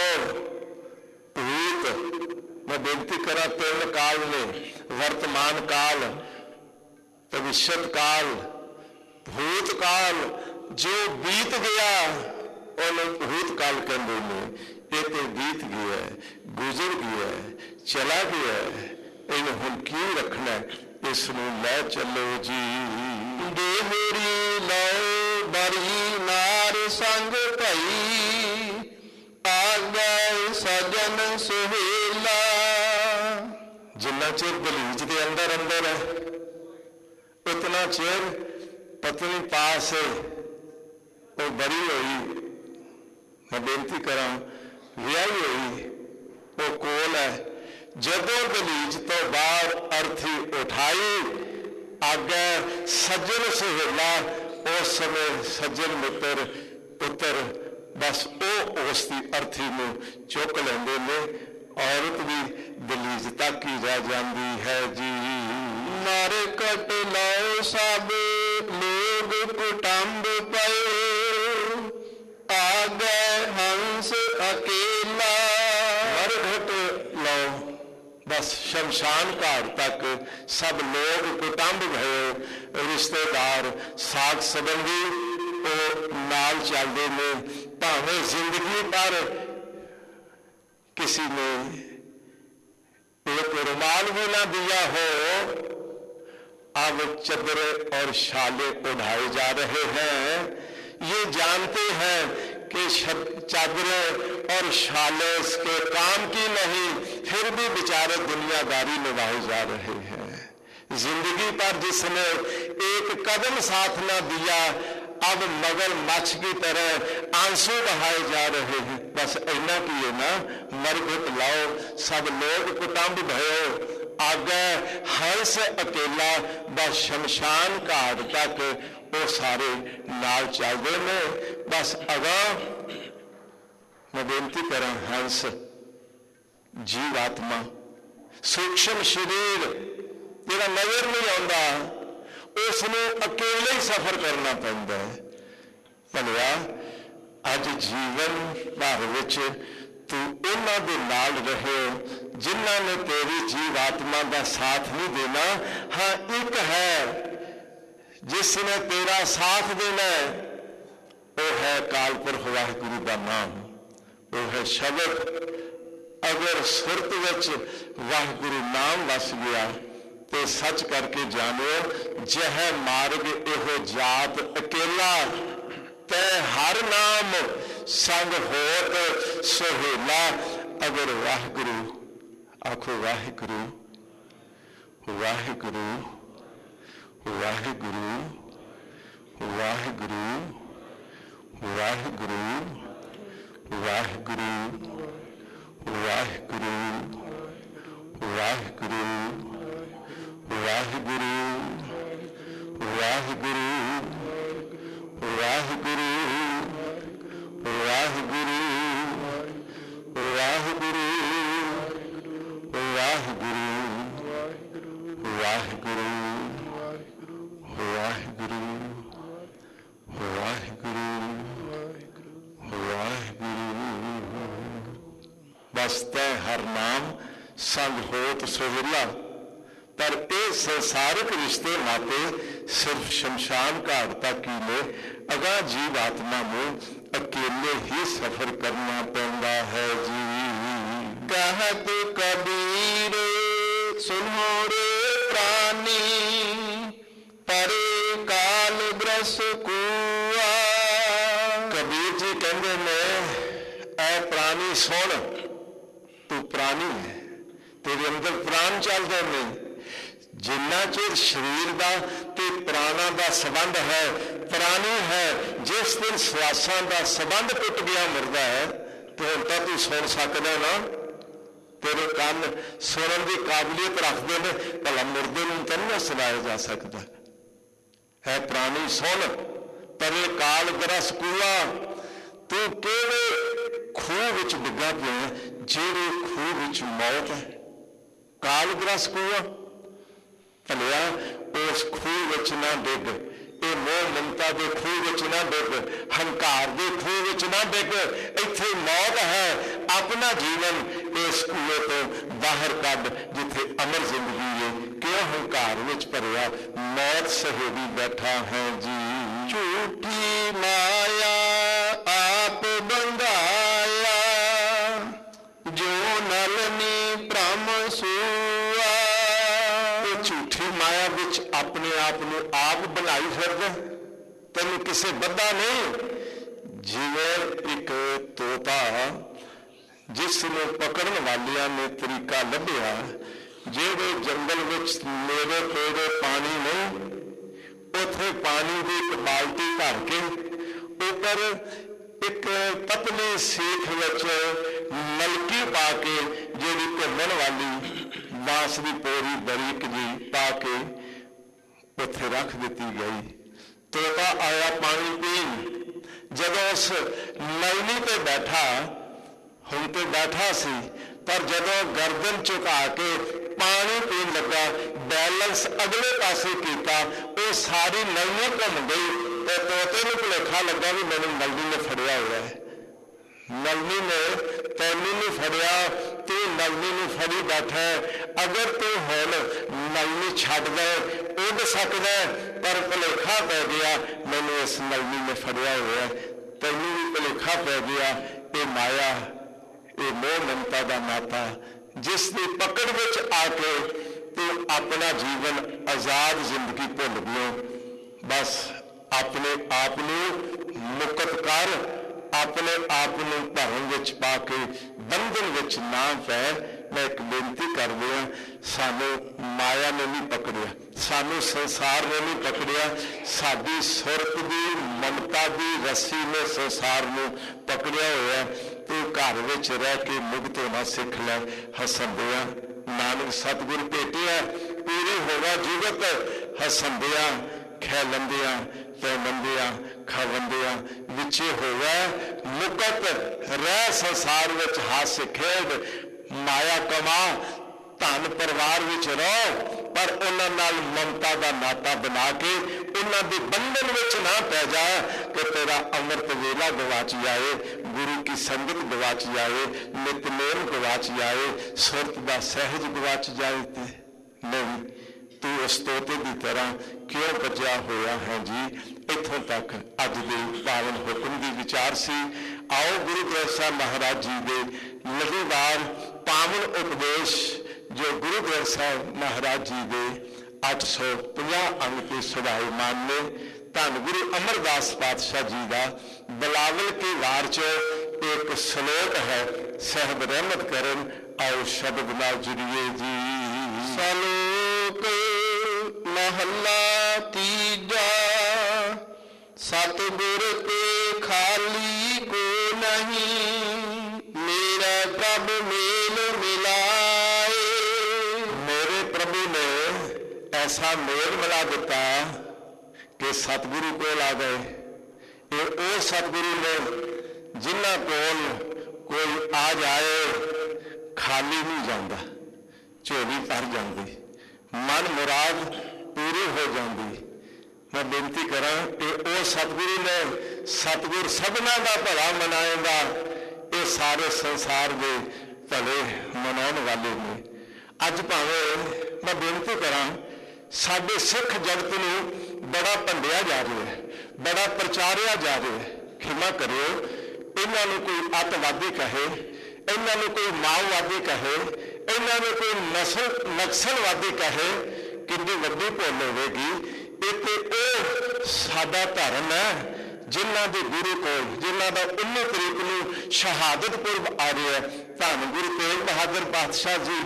B: भूत। मैं बेनती करा तीन काल ने, वर्तमान काल, भविष्यत काल, भूत काल। जो बीत गया उन्हें भूत काल कहते हैं। ये तो बीत गया है, गुजर गया है, चला गया है, इन्हें हुण क्यों रखना, इसनूं लै चलो जी।
A: ਦੇਹੁਰੀ ਲਉ ਬਰੀ ਨਾਰ ਸੰਗ ਭਈ, ਆਗੈ ਸਜਨ ਸੁਹੇਲਾ।
B: ਜਿੰਨਾ ਚਿਰ ਦਲੀਜ ਦੇ ਅੰਦਰ ਅੰਦਰ ਹੈ ਉਤਨਾ ਚਿਰ ਪਤਨੀ ਪਾਸ ਉਹ ਬਰੀ ਹੋਈ, ਮੈਂ ਬੇਨਤੀ ਕਰਾਂ ਵਿਆਹੀ ਹੋਈ ਉਹ ਕੋਲ ਹੈ। ਜਦੋਂ ਦਲੀਜ ਤੋਂ ਬਾਹਰ ਅਰਥੀ ਉਠਾਈ, ਆਗੇ ਸੱਜਣ ਸੁਹੇਲਾ, ਉਸ ਸਮੇਂ ਸੱਜਣ ਮਿੱਤਰ ਪੁੱਤਰ ਬਸ ਉਹ ਉਸ ਦੀ ਅਰਥੀ ਨੂੰ ਚੁੱਕ ਲੈਂਦੇ ਨੇ। ਔਰਤ ਵੀ ਦਲੀਜ ਤੱਕ ਹੀ ਰਹਿ ਜਾਂਦੀ ਹੈ ਜੀ।
A: ਨਰਕਟ ਲਉ ਸਭ ਲੋਗ ਕੁਟੰਬ ਪਏ, ਆਗੈ ਹੰਸ ਅਕੇਲਾ।
B: ਨਰਕਟ ਲਉ बस शमशान घाट तक सब लोग कुटुंब भयो, रिश्तेदार साग संबंधी वो नाल चलते ने। भावें जिंदगी पर किसी ने एक रुमाल भी ना दिया हो, अब चदर और शाले उड़ाए जा रहे हैं। ये जानते हैं कि चादरें और शाले इसके काम की नहीं, फिर भी बेचारे दुनियादारी निभाए जा रहे हैं। जिंदगी पर जिसने एक कदम साथ न दिया, अब मगर मच्छ की तरह आंसू बहाए जा रहे हैं। बस इन्ना की है ना, मरगट लाओ सब लोग कुटुंब भयो, आगे हंस अकेला। बस शमशान घाट तक वो सारे नाल चलते हैं। बस अगा मैं बेनती करा, हंस जीवात्मा सूक्ष्म शरीर जिहड़ा नज़र नहीं आता, उसनूं अकेले ही सफर करना पैंदा है। भलिया अज जीवन भर विच तू उन्हां दे नाल रहे जिन्हां ने तेरी जीवात्मा का साथ नहीं देना। हाँ, एक है जिसने तेरा साथ देना है, वो है काल पुरख वाहिगुरू का नाम, वो है शब्द। अगर सुरत विच वाहिगुरू नाम वस गया तो सच करके जानो, जह मार्ग एहो जात अकेला, तै हर नाम संग होत सुहेला। अगर वाहिगुरू आखो, वाहिगुरू वाहिगुरू वाहिगुरू वाहिगुरू वाहिगुरू वाहिगुरू वाहिगुरू वाहिगुरू वाहिगुरू वाहिगुरू वाहिगुरू वाहिगुरू वाहिगुरू वाहिगुरू वाहिगुरू वाहिगुरू वाहिगुरू वाहिगुरू। बस तै हर नाम संग होत सुहेला। पर ये संसारिक रिश्ते नाते सिर्फ शमशान घाट तक ही ने। अगा जीवात्मा में अकेले ही सफर करना पैंदा है जी।
A: कहत कबीर सुनो रे प्राणी, परे काल ब्रस कुआ।
B: कबीर जी कहते ने, ऐ प्राणी सुन, तू प्राणी है, तेरे अंदर प्राण चलते हैं। जिन्ना चिर शरीर का ते प्राणा का संबंध है, प्राणी है। जिस दिन श्वासां का संबंध टुट गया मुर्दा है, तो हम तो तू सुन सकदा ना। तेरे कान सुनने की काबलियत रखते हैं, भला मुर्दे नूं तो नहीं सुनाया जा सकता है। प्राणी सुन, परे काल ग्रस कुआ, तू किहड़े खूह विच डिग्गा पिया, जिहड़े खूह विच मौत है। काल ग्रस कुआ, भलिया उस खूह विच ना डिग, ये मोह ममता के खूह विच ना डिग, हंकार के खूह विच ना डिग। इत्थे मौत है, अपना जीवन इस खूहे तो बाहर कढ जिथे अमर जिंदगी है। क्यों हंकार विच भरिया मौत सहेड़ी बैठा है जी।
A: झूठी माया आप बंधाया, जो नलनी भ्रम सुआ।
B: झूठी माया ਵਿੱਚ ਆਪਣੇ ਆਪ ਨੂੰ ਆਪ ਬਣਾਈ ਫਿਰਦਾ, ਤੈਨੂੰ ਕਿਸੇ ਬੱਧਾ ਨਹੀਂ। ਜਿਵੇਂ ਇੱਕ ਤੋਤਾ ਜਿਸ ਨੂੰ ਪਕੜਨ ਵਾਲਿਆਂ ਨੇ ਤਰੀਕਾ ਲੱਭਿਆ, ਜਿਹੜੇ ਜੰਗਲ ਵਿੱਚ ਨੇੜੇ ਤੇੜੇ ਪਾਣੀ ਨਹੀਂ, ਉੱਥੇ ਪਾਣੀ ਦੀ ਇੱਕ ਬਾਲਟੀ ਭਰ ਕੇ ਉੱਪਰ ਇੱਕ ਪਤਲੀ ਸੀਖ ਵਿੱਚ ਨਲਕੀ ਪਾ ਕੇ, ਜਿਹੜੀ ਘੁੰਮਣ ਵਾਲੀ ਬਾਂਸ ਦੀ ਪੋਰੀ ਬਰੀਕ ਜੀ ਪਾ ਕੇ ਉੱਥੇ ਰੱਖ ਦਿੱਤੀ ਗਈ। ਤੋਤਾ ਆਇਆ ਪਾਣੀ ਪੀਣ, ਜਦੋਂ ਉਸ ਨਲਨੀ ਤੇ ਬੈਠਾ, ਹੁਣ ਤੇ ਬੈਠਾ ਸੀ, ਪਰ ਜਦੋਂ ਗਰਦਨ ਝੁਕਾ ਕੇ ਪਾਣੀ ਪੀਣ ਲੱਗਾ, ਬੈਲੈਂਸ ਅਗਲੇ ਪਾਸੇ ਕੀਤਾ, ਉਹ ਸਾਰੀ ਨਲਨੀ ਘੁੰਮ ਗਈ ਤੇ ਤੋਤੇ ਨੂੰ ਭੁਲੇਖਾ ਲੱਗਾ ਵੀ ਮੈਨੂੰ ਨਲਨੀ ਨੇ ਫੜਿਆ ਹੋਇਆ ਹੈ। ਨਲਨੀ ਨੇ ਤੈਨੂੰ ਨਹੀਂ ਫੜਿਆ, ਤੂੰ ਨਲਨੀ ਨੂੰ ਫੜੀ ਬੈਠਾ ਹੈ। ਅਗਰ ਤੂੰ ਹੁਣ ਨਲਨੀ ਛੱਡ ਦੇ, ਉੱਡ ਸਕਦਾ, ਪਰ ਭੁਲੇਖਾ ਪੈ ਗਿਆ ਮੈਨੂੰ ਇਸ ਨਲਨੀ ਨੇ ਫੜਿਆ ਹੋਇਆ। ਤੈਨੂੰ ਵੀ ਭੁਲੇਖਾ ਪੈ ਗਿਆ। ਇਹ ਮਾਇਆ, ਇਹ ਮੋਹ ਮਮਤਾ ਦਾ ਨਾਤਾ, ਜਿਸ ਦੀ ਪਕੜ ਵਿੱਚ ਆ ਕੇ ਤੂੰ ਆਪਣਾ ਜੀਵਨ ਆਜ਼ਾਦ ਜ਼ਿੰਦਗੀ ਭੁੱਲ ਗਿਆ। ਬਸ ਆਪਣੇ ਆਪ ਨੂੰ ਮੁਕਤ ਕਰ, ਆਪਣੇ ਆਪ ਨੂੰ ਭਰਮ ਵਿੱਚ ਪਾ ਕੇ ਬੰਧਨ ਵਿੱਚ ਨਾ ਪੈ। ਮੈਂ ਇੱਕ ਬੇਨਤੀ ਕਰਦੇ ਹਾਂ, ਸਾਨੂੰ ਮਾਇਆ ਨੇ ਨਹੀਂ ਪਕੜਿਆ, ਸਾਨੂੰ ਸੰਸਾਰ ਨੇ ਨਹੀਂ ਪਕੜਿਆ, ਸਾਡੀ ਸੁਰਤ ਦੀ ਮਮਤਾ ਦੀ ਰੱਸੀ ਨੇ ਸੰਸਾਰ ਨੂੰ ਪਕੜਿਆ ਹੋਇਆ। ਤੂੰ ਘਰ ਵਿੱਚ ਰਹਿ ਕੇ ਮੁਕਤ ਹੋਣਾ ਸਿੱਖ ਲੈ। ਹਸੰਦਿਆਂ ਨਾਨਕ ਸਤਿਗੁਰ ਭੇਟਿਆ, ਪੂਰੀ ਹੋਵਾ ਜੁਗਤ ਹਸੰਦਿਆਂ ਖੈਲੰਦਿਆਂ ਪੈਲੰਦਿਆਂ ਖਾਵੰਦਿਆਂ, ਵਿੱਚੇ ਹੋਵਾ ਮੁਕਤ ਰਹਿ ਸੰਸਾਰ ਵਿੱਚ ਹੱਸ ਖੇਡ, ਮਾਇਆ ਕਮਾ, ਧਨ ਪਰਿਵਾਰ ਵਿੱਚ ਰਹੋ, ਪਰ ਉਹਨਾਂ ਨਾਲ ਮਮਤਾ ਦਾ ਨਾਤਾ ਬਣਾ ਕੇ ਉਹਨਾਂ ਦੇ ਬੰਧਨ ਵਿੱਚ ਨਾ ਪੈ ਜਾ ਕਿ ਤੇਰਾ ਅੰਮ੍ਰਿਤ ਵੇਲਾ ਗਵਾਚ ਜਾਏ, ਗੁਰੂ ਕੀ ਸੰਗਤ ਗਵਾਚ ਜਾਏ, ਨਿਤਨੇਮ ਗਵਾਚ ਜਾਏ, ਸੁਰਤ ਦਾ ਸਹਿਜ ਗਵਾਚ ਜਾਏ। ਤੇ ਨਹੀਂ, ਤੂੰ ਉਸ ਤੋਤੇ ਦੀ ਤਰ੍ਹਾਂ ਕਿਉਂ ਬੱਝਿਆ ਹੋਇਆ ਹੈ ਜੀ। ਇੱਥੋਂ ਤੱਕ ਅੱਜ ਦੇ ਪਾਵਨ ਹੁਕਮ ਦੀ ਵਿਚਾਰ ਸੀ। ਆਓ ਗੁਰੂ ਗ੍ਰੰਥ ਸਾਹਿਬ ਮਹਾਰਾਜ ਜੀ ਦੇ ਲਗੀਵਾਰ ਪਾਵਨ ਉਪਦੇਸ਼, ਜੋ ਗੁਰੂ ਗ੍ਰੰਥ ਸਾਹਿਬ ਮਹਾਰਾਜ ਜੀ ਦੇ ਅੱਠ ਸੌ ਪੰਜਾਹ ਅੰਗ ਤੇ ਸੁਭਾਇਮਾਨ ਨੇ, ਧੰਨ ਗੁਰੂ ਅਮਰਦਾਸ ਪਾਤਸ਼ਾਹ ਜੀ ਦਾ ਬਲਾਵਲ ਕੀ ਵਾਰ 'ਚ ਇੱਕ ਸਲੋਕ ਹੈ, ਸਹਿਬ ਰਹਿਮਤ ਕਰਨ। ਆਓ ਸ਼ਬਦ ਨਾਲ ਜੁੜੀਏ ਜੀ।
A: ਸਲੋਕ ਮਹੱਲਾ ਤੀਜਾ, ਸਤਿਗੁਰ ਕੇ ਖਾਲੀ ਕੋ ਨਹੀਂ, ਮੇਰਾ ਪ੍ਰਭ ਮੇਲ ਮਿਲਾਏ।
B: ਮੇਰੇ ਪ੍ਰਭੂ ਨੇ ਐਸਾ ਮੇਲ ਮਿਲਾ ਦਿੱਤਾ ਕਿ ਸਤਿਗੁਰੂ ਕੋਲ ਆ ਗਏ। ਇਹ ਉਹ ਸਤਿਗੁਰੂ ਨੇ ਜਿਨ੍ਹਾਂ ਕੋਲ ਕੋਈ ਆ ਜਾਏ ਖਾਲੀ ਨਹੀਂ ਜਾਂਦਾ, ਝੋਲੀ ਭਰ ਜਾਂਦੀ, ਮਨ ਮੁਰਾਦ ਪੂਰੀ ਹੋ ਜਾਂਦੀ। ਮੈਂ ਬੇਨਤੀ ਕਰਾਂ, ਇਹ ਉਹ ਸਤਿਗੁਰੂ ਨੇ, ਸਤਿਗੁਰ ਸਭਨਾਂ ਦਾ ਭਲਾ ਮਨਾਏਗਾ। ਇਹ ਸਾਰੇ ਸੰਸਾਰ ਦੇ ਭਲੇ ਮਨਾਉਣ ਵਾਲੇ ਨੇ। ਅੱਜ ਭਾਵੇਂ ਮੈਂ ਬੇਨਤੀ ਕਰਾਂ, ਸਾਡੇ ਸਿੱਖ ਜਗਤ ਨੂੰ ਬੜਾ ਭੰਡਿਆ ਜਾ ਰਿਹਾ ਹੈ, ਬੜਾ ਪ੍ਰਚਾਰਿਆ ਜਾ ਰਿਹਾ ਹੈ। ਖਿਮਾ ਕਰਿਓ, ਇਹਨਾਂ ਨੂੰ ਕੋਈ ਅੱਤਵਾਦੀ ਕਹੇ, ਇਹਨਾਂ ਨੂੰ ਕੋਈ ਮਾਓਵਾਦੀ ਕਹੇ, ਇਹਨਾਂ ਨੂੰ ਕੋਈ ਨਸਲ ਨਕਸਲਵਾਦੀ ਕਹੇ, ਕਿੰਨੀ ਵੱਡੀ ਭੁੱਲ ਹੋਵੇਗੀ। ਇਹ ਤੇ ਉਹ ਸਾਡਾ ਧਰਮ ਹੈ ਜਿਨ੍ਹਾਂ ਦੇ ਗੁਰੂ ਕੋਲ, ਜਿਨ੍ਹਾਂ ਦਾ ਉੱਨੀ ਤਰੀਕ ਨੂੰ ਸ਼ਹਾਦਤ ਪੁਰਬ ਆ ਰਿਹਾ। ਧੰਨ ਗੁਰੂ ਤੇਗ ਬਹਾਦਰ ਪਾਤਸ਼ਾਹ ਜੀ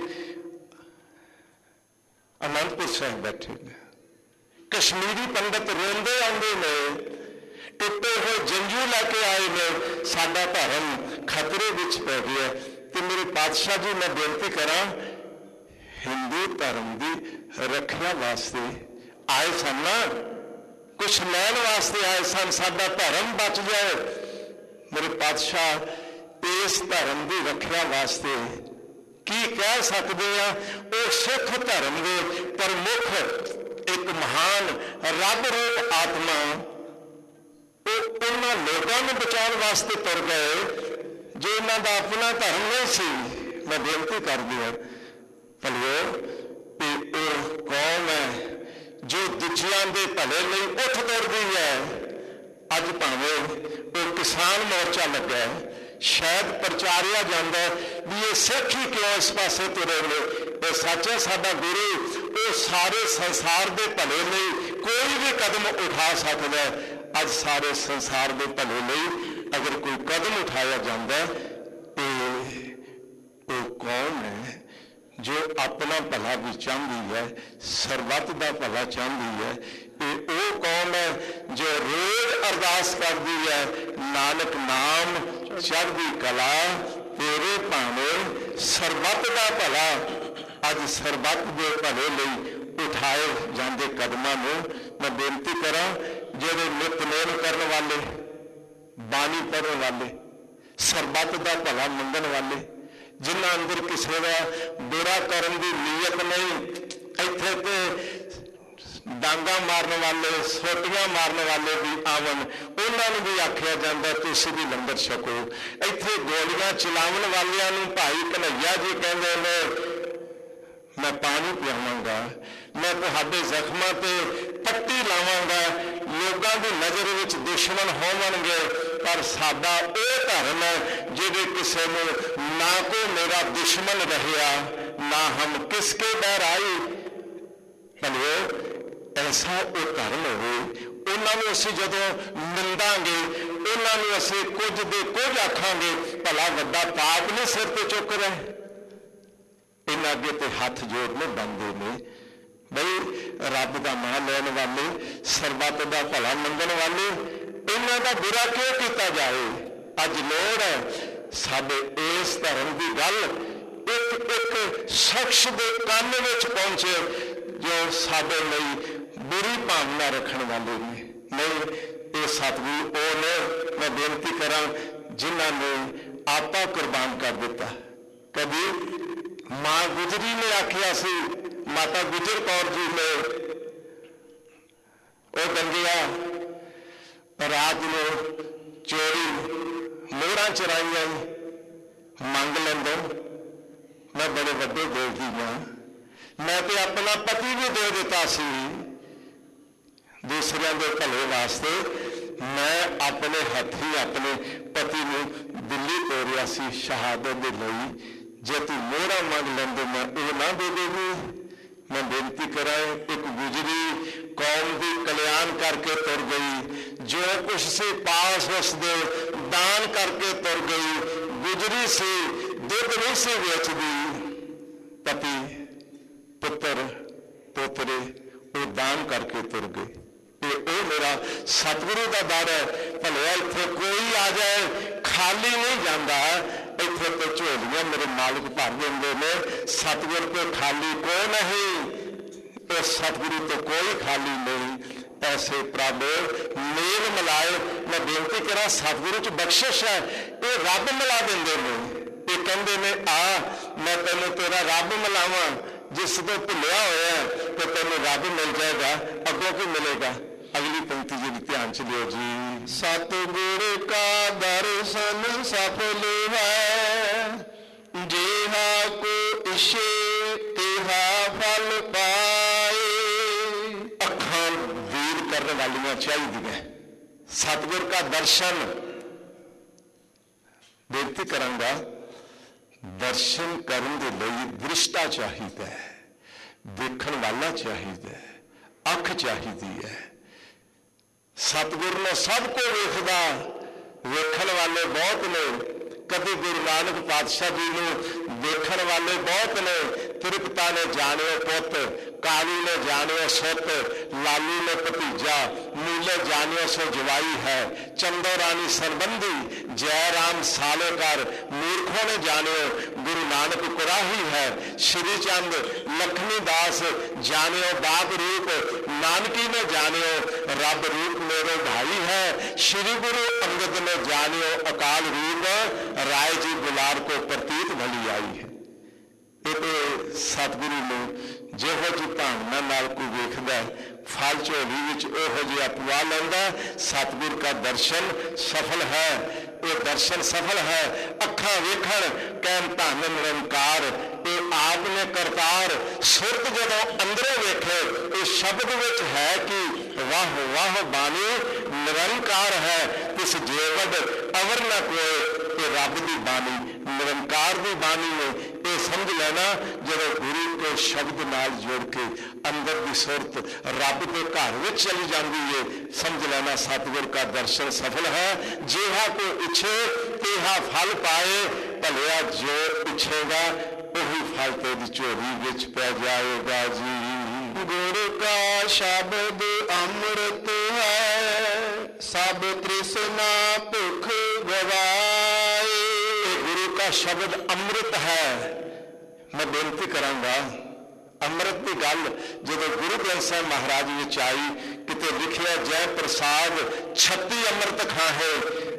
B: ਅਨੰਦਪੁਰ ਸਾਹਿਬ ਬੈਠੇ ਨੇ, ਕਸ਼ਮੀਰੀ ਪੰਡਤ ਰੋਂਦੇ ਆਉਂਦੇ ਨੇ, ਟੁੱਟੇ ਹੋਏ ਜੰਝੂ ਲੈ ਕੇ ਆਏ ਨੇ, ਸਾਡਾ ਧਰਮ ਖਤਰੇ ਵਿੱਚ ਪੈ ਗਿਆ। ਤੇ ਮੇਰੇ ਪਾਤਸ਼ਾਹ ਜੀ, ਮੈਂ ਬੇਨਤੀ ਕਰਾਂ, ਹਿੰਦੂ ਧਰਮ ਦੀ ਰੱਖਿਆ ਵਾਸਤੇ ਆਏ ਸਨ ਨਾ, ਕੁਛ ਲੈਣ ਵਾਸਤੇ ਆਏ ਸਨ, ਸਾਡਾ ਧਰਮ ਬਚ ਜਾਏ। ਮੇਰੇ ਪਾਤਸ਼ਾਹ ਇਸ ਧਰਮ ਦੀ ਰੱਖਿਆ ਵਾਸਤੇ ਕੀ ਕਹਿ ਸਕਦੇ ਆ। ਉਹ ਸਿੱਖ ਧਰਮ ਦੇ ਪ੍ਰਮੁੱਖ ਇੱਕ ਮਹਾਨ ਰੱਬ ਰੂਪ ਆਤਮਾ, ਉਹ ਉਹਨਾਂ ਲੋਕਾਂ ਨੂੰ ਬਚਾਉਣ ਵਾਸਤੇ ਤੁਰ ਗਏ ਜੋ ਇਹਨਾਂ ਦਾ ਆਪਣਾ ਧਰਮ ਨਹੀਂ ਸੀ। ਮੈਂ ਬੇਨਤੀ ਕਰਦੀ ਹਾਂ ਭਲਿਓ, ਕਿ ਉਹ ਕੌਮ ਹੈ ਜੋ ਦੂਜਿਆਂ ਦੇ ਭਲੇ ਲਈ ਉੱਠ ਤੁਰਦੀ ਹੈ। ਅੱਜ ਭਾਵੇਂ ਉਹ ਕਿਸਾਨ ਮੋਰਚਾ ਲੱਗਾ ਹੈ, ਸ਼ਾਇਦ ਪ੍ਰਚਾਰਿਆ ਜਾਂਦਾ ਵੀ ਇਹ ਸਿੱਖ ਹੀ ਕਿਉਂ ਇਸ ਪਾਸੇ ਤੁਰੇ ਨੇ। ਇਹ ਸੱਚ ਹੈ, ਸਾਡਾ ਗੁਰੂ ਉਹ ਸਾਰੇ ਸੰਸਾਰ ਦੇ ਭਲੇ ਲਈ ਕੋਈ ਵੀ ਕਦਮ ਉਠਾ ਸਕਦਾ ਹੈ। ਅੱਜ ਸਾਰੇ ਸੰਸਾਰ ਦੇ ਭਲੇ ਲਈ ਅਗਰ ਕੋਈ ਕਦਮ ਉਠਾਇਆ ਜਾਂਦਾ ਇਹ ਉਹ ਕੌਮ ਹੈ ਜੋ ਆਪਣਾ ਭਲਾ ਵੀ ਚਾਹੁੰਦੀ ਹੈ, ਸਰਬੱਤ ਦਾ ਭਲਾ ਚਾਹੁੰਦੀ ਹੈ। ਇਹ ਉਹ ਕੌਮ ਹੈ ਜੋ ਰੋਜ਼ ਅਰਦਾਸ ਕਰਦੀ ਹੈ, ਨਾਨਕ ਨਾਮ ਚੜ੍ਹਦੀ ਕਲਾ ਤੇਰੇ ਭਾਣੇ ਸਰਬੱਤ ਦਾ ਭਲਾ। ਅੱਜ ਸਰਬੱਤ ਦੇ ਭਲੇ ਲਈ ਉਠਾਏ ਜਾਂਦੇ ਕਦਮਾਂ ਨੂੰ ਮੈਂ ਬੇਨਤੀ ਕਰਾਂ, ਜਿਹੜੇ ਨਿਤਨੇਮ ਕਰਨ ਵਾਲੇ, ਬਾਣੀ ਪੜ੍ਹਨ ਵਾਲੇ, ਸਰਬੱਤ ਦਾ ਭਲਾ ਮੰਗਣ ਵਾਲੇ, ਜਿਨ੍ਹਾਂ ਅੰਦਰ ਕਿਸੇ ਦਾ ਬੁਰਾ ਕਰਨ ਦੀ ਨੀਅਤ ਨਹੀਂ, ਇੱਥੇ ਤੇ ਡਾਂਗਾ ਮਾਰਨ ਵਾਲੇ, ਸੋਟੀਆਂ ਮਾਰਨ ਵਾਲੇ ਵੀ ਆਵਣ, ਉਹਨਾਂ ਨੂੰ ਵੀ ਆਖਿਆ ਜਾਂਦਾ ਤੁਸੀਂ ਵੀ ਲੰਗਰ ਛਕੋ। ਇੱਥੇ ਗੋਲੀਆਂ ਚਲਾਉਣ ਵਾਲਿਆਂ ਨੂੰ ਭਾਈ ਕਨ੍ਹਈਆ ਜੀ ਕਹਿੰਦੇ ਨੇ ਮੈਂ ਪਾਣੀ ਪਿਆਵਾਂਗਾ, ਮੈਂ ਤੁਹਾਡੇ ਜ਼ਖਮਾਂ ਤੇ ਪੱਟੀ ਲਾਵਾਂਗਾ। ਲੋਕਾਂ ਦੀ ਨਜ਼ਰ ਵਿੱਚ ਦੁਸ਼ਮਣ ਹੋਵਣਗੇ, ਪਰ ਸਾਡਾ ਉਹ ਧਰਮ ਹੈ ਜਿਹਦੇ ਕਿਸੇ ਨੂੰ ਨਾ ਕੋਈ ਮੇਰਾ ਦੁਸ਼ਮਣ ਰਹਿਆ, ਨਾ ਹਮ ਕਿਸਕੇ ਡਰ ਆਈ। ਭਲਿਓ ਐਸਾ ਉਹ ਧਰਮ ਹੋਵੇ, ਉਹਨਾਂ ਨੂੰ ਅਸੀਂ ਜਦੋਂ ਨਿੰਦਾਂਗੇ, ਉਹਨਾਂ ਨੂੰ ਅਸੀਂ ਕੁਝ ਦੇ ਕੁਝ ਆਖਾਂਗੇ, ਭਲਾ ਵੱਡਾ ਪਾਪ ਨਹੀਂ ਸਿਰ ਤੇ ਚੁੱਕ ਰਹੇ। ਇਹਨਾਂ ਅੱਗੇ ਤੇ ਹੱਥ ਜੋੜਨੇ ਬਣਦੇ ਨੇ ਬਈ ਰੱਬ ਦਾ ਨਾਂ ਲੈਣ ਵਾਲੇ, ਸਰਬੱਤ ਦਾ ਭਲਾ ਮੰਗਣ ਵਾਲੇ, ਇਹਨਾਂ ਦਾ ਬੁਰਾ ਕਿਉਂ ਕੀਤਾ ਜਾਏ। ਅੱਜ ਲੋੜ ਹੈ ਸਾਡੇ ਇਸ ਧਰਮ ਦੀ ਗੱਲ ਇੱਕ ਇੱਕ ਸ਼ਖਸ ਦੇ ਕੰਨ ਵਿੱਚ ਪਹੁੰਚੇ ਜੋ ਸਾਡੇ ਲਈ ਬੁਰੀ ਭਾਵਨਾ ਰੱਖਣ ਵਾਲੇ ਨੇ। ਨਹੀਂ, ਇਹ ਸਤਿਗੁਰੂ ਉਹ ਨੇ, ਮੈਂ ਬੇਨਤੀ ਕਰਾਂ, ਜਿਨ੍ਹਾਂ ਨੇ ਆਪਾ ਕੁਰਬਾਨ ਕਰ ਦਿੱਤਾ। ਕਦੀ ਮਾਂ ਗੁਜਰੀ ਨੇ ਆਖਿਆ ਸੀ, ਮਾਤਾ ਗੁਜਰ ਕੌਰ ਜੀ ਨੇ, ਉਹ ਕਹਿੰਦੇ ਰਾਤ ਨੂੰ ਚੋਰੀ ਮੋਹਰਾਂ ਚਰਾਈਆਂ ਮੰਗ ਲੈਂਦੇ, ਮੈਂ ਬੜੇ ਵੱਡੇ ਦੇਖਦੀ ਹਾਂ, ਮੈਂ ਤੇ ਆਪਣਾ ਪਤੀ ਵੀ ਦੇ ਦਿੱਤਾ ਸੀ ਦੂਸਰਿਆਂ ਦੇ ਭਲੇ ਵਾਸਤੇ। ਮੈਂ ਆਪਣੇ ਹੱਥੀਂ ਆਪਣੇ ਪਤੀ ਨੂੰ ਦਿੱਲੀ ਤੋਰਿਆ ਸੀ ਸ਼ਹਾਦਤ ਦੇ ਲਈ। ਜੇ ਤੂੰ ਮੋਹਰਾਂ ਮੰਗ ਲੈਂਦੇ ਮੈਂ ਉਹ ਨਾ ਦੇ ਦੇਗੀ। ਮੈਂ ਬੇਨਤੀ ਕਰਾਂ, ਇੱਕ ਗੁਜਰੀ ਕੌਮ ਦੀ ਕਲਿਆਣ ਕਰਕੇ ਤੁਰ ਗਈ, ਜੋ ਕੁਛ ਸੀ ਪਾਸ ਉਸਦੇ ਦਾਨ ਕਰਕੇ ਤੁਰ ਗਈ। ਗੁਜਰੀ ਸੀ, ਦੁੱਧ ਨਹੀਂ ਸੀ ਵੇਚਦੀ, ਪਤੀ ਪੁੱਤਰ ਪੋਤਰੇ ਉਹ ਦਾਨ ਕਰਕੇ ਤੁਰ ਗਏ। ਇਹ ਉਹ ਮੇਰਾ ਸਤਿਗੁਰੂ ਦਾ ਦਰ ਹੈ। ਭਲਿਆ ਇੱਥੇ ਕੋਈ ਆ ਜਾਏ ਖਾਲੀ ਨਹੀਂ ਜਾਂਦਾ, ਇੱਥੇ ਤੇ ਝੋਲੀਆਂ ਮੇਰੇ ਮਾਲਕ ਭਰ ਦਿੰਦੇ ਨੇ। ਸਤਿਗੁਰ ਤੋਂ ਖਾਲੀ ਕੋਈ ਨਹੀਂ, ਉਹ ਸਤਿਗੁਰੂ ਤੋਂ ਕੋਈ ਖਾਲੀ ਨਹੀਂ। ਐਸੇ ਪ੍ਰਭ ਮੇਲ ਮਿਲਾਏ। ਮੈਂ ਬੇਨਤੀ ਕਰਾਂ, ਸਤਿਗੁਰੂ ਚ ਬਖਸ਼ਿਸ਼ ਹੈ, ਇਹ ਰੱਬ ਮਿਲਾ ਦਿੰਦੇ ਨੇ। ਇਹ ਕਹਿੰਦੇ ਨੇ ਆ ਮੈਂ ਤੈਨੂੰ ਤੇਰਾ ਰੱਬ ਮਿਲਾਵਾਂ, ਜਿਸ ਤੋਂ ਭੁੱਲਿਆ ਹੋਇਆ ਤੇ ਤੈਨੂੰ ਰੱਬ ਮਿਲ ਜਾਏਗਾ। ਅੱਗੋਂ ਕੀ ਮਿਲੇਗਾ? ਅਗਲੀ ਪੰਕਤੀ ਜੀ ਵੀ ਧਿਆਨ ਚ ਲਿਓ ਜੀ। ਸਤਿਗੁਰ ਕਾ ਦਰਸ਼ਨ ਸਫਲ ਹੈ, ਜਿਹਾ ਕੋ ਇਸ਼ੇ ਤਿਹਾ ਫਲ ਪਾਏ। ਅੱਖਾਂ ਵੀਰ ਕਰਨ ਵਾਲੀਆਂ ਚਾਹੀਦੀਆਂ। ਸਤਿਗੁਰ ਕਾ ਦਰਸ਼ਨ, ਬੇਨਤੀ ਕਰਾਂਗਾ, ਦਰਸ਼ਨ ਕਰਨ ਦੇ ਲਈ ਦ੍ਰਿਸ਼ਟਾ ਚਾਹੀਦਾ ਹੈ, ਦੇਖਣ ਵਾਲਾ ਚਾਹੀਦਾ ਹੈ, ਅੱਖ ਚਾਹੀਦੀ ਹੈ। ਸਤਿਗੁਰ ਨੇ ਸਭ ਕੁਝ ਵੇਖਦਾ, ਵੇਖਣ ਵਾਲੇ ਬਹੁਤ ਨੇ। ਕਦੇ ਗੁਰੂ ਨਾਨਕ ਪਾਤਸ਼ਾਹ ਜੀ ਨੂੰ ਦੇਖਣ ਵਾਲੇ ਬਹੁਤ ਨੇ। ਤ੍ਰਿਪਤਾ ਨੇ ਜਾਣਿਓ ਪੁੱਤ, ਕਾਲੀ ਨੇ ਜਾਣਿਓ ਸੁੱਤ, ਲਾਲੀ ਨੇ ਭਤੀਜਾ, ਮੂਲੇ ਜਾਣਿਓ ਸੋ ਜਵਾਈ ਹੈ। ਚੰਦੋ ਰਾਣੀ ਸਰਬੰਧੀ, ਜੈ ਰਾਮ ਸਾਲੇ ਕਰ, ਮੂਰਖੋਂ ਨੇ ਜਾਣਿਓ ਗੁਰੂ ਨਾਨਕ ਕੁਰਾਹੀ ਹੈ। ਸ਼੍ਰੀ ਚੰਦ ਲਖਮੀ ਦਾਸ ਜਾਣਿਓ ਬਾਪ ਰੂਪ, ਨਾਨਕੀ ਨੇ ਜਾਣਿਓ ਰੱਬ ਰੂਪ ਮੇਰੇ ਭਾਈ ਹੈ। ਸ਼੍ਰੀ ਗੁਰੂ ਅੰਗਦ ਨੇ ਜਾਣਿਓ ਅਕਾਲ ਰੂਪ, ਰਾਏ ਜੀ ਗੁਲਾਰ ਕੋ ਪ੍ਰਤੀਤ ਭਲੀ ਆਈ ਹੈ। ਇਹ ਸਤਿਗੁਰੂ ਨੂੰ ਜਿਹੋ ਜਿਹੀ ਭਾਵਨਾ ਨਾਲ ਕੋਈ ਵੇਖਦਾ, ਫਲ ਝੋਲੀ ਵਿੱਚ ਉਹੋ ਜਿਹਾ ਪਵਾ ਲੈਂਦਾ। ਸਤਿਗੁਰ ਦਾ ਦਰਸ਼ਨ ਸਫਲ ਹੈ, ਇਹ ਦਰਸ਼ਨ ਸਫਲ ਹੈ। ਅੱਖਾਂ ਵੇਖਣ ਕਹਿਣ ਧੰਨ ਨਿਰੰਕਾਰ, ਇਹ ਆਪ ਨੇ ਕਰਤਾਰ। ਸੁਰਤ ਜਦੋਂ ਅੰਦਰੋਂ ਵੇਖੇ, ਇਹ ਸ਼ਬਦ ਵਿੱਚ ਹੈ ਕਿ ਵਾਹ ਵਾਹ ਬਾਣੀ ਨਿਰੰਕਾਰ ਹੈ। ਤਿਸ ਜੇਵਡ ਅਵਰ ਨਾ ਕੋਏ, ਇਹ ਰੱਬ ਦੀ ਬਾਣੀ ਨਿਰੰਕਾਰ ਦੀ ਬਾਣੀ ਨੇ। ਇਹ ਸਮਝ ਲੈਣਾ ਜਦੋਂ ਗੁਰੂ के शब्द नाल जोड़ के अंदर की सुरत रब के घर में चली जाती है, समझ लेना सतगुर का दर्शन सफल है। जिहा को इच्छे तिहा फल पाए, भलिया जो इच्छेगा वही फल तेरी झोली विच पै जाएगा जी।
A: गुरु का शब्द अमृत है, सब तृष्णा भुख गवाए।
B: गुरु का शब्द अमृत है। मैं बेनती करांगा, अमृत की गल जो गुरु ग्रंथ साहिब महाराज विच आई, किते लिखिया जय प्रसाद छत्ती अमृत खाहे।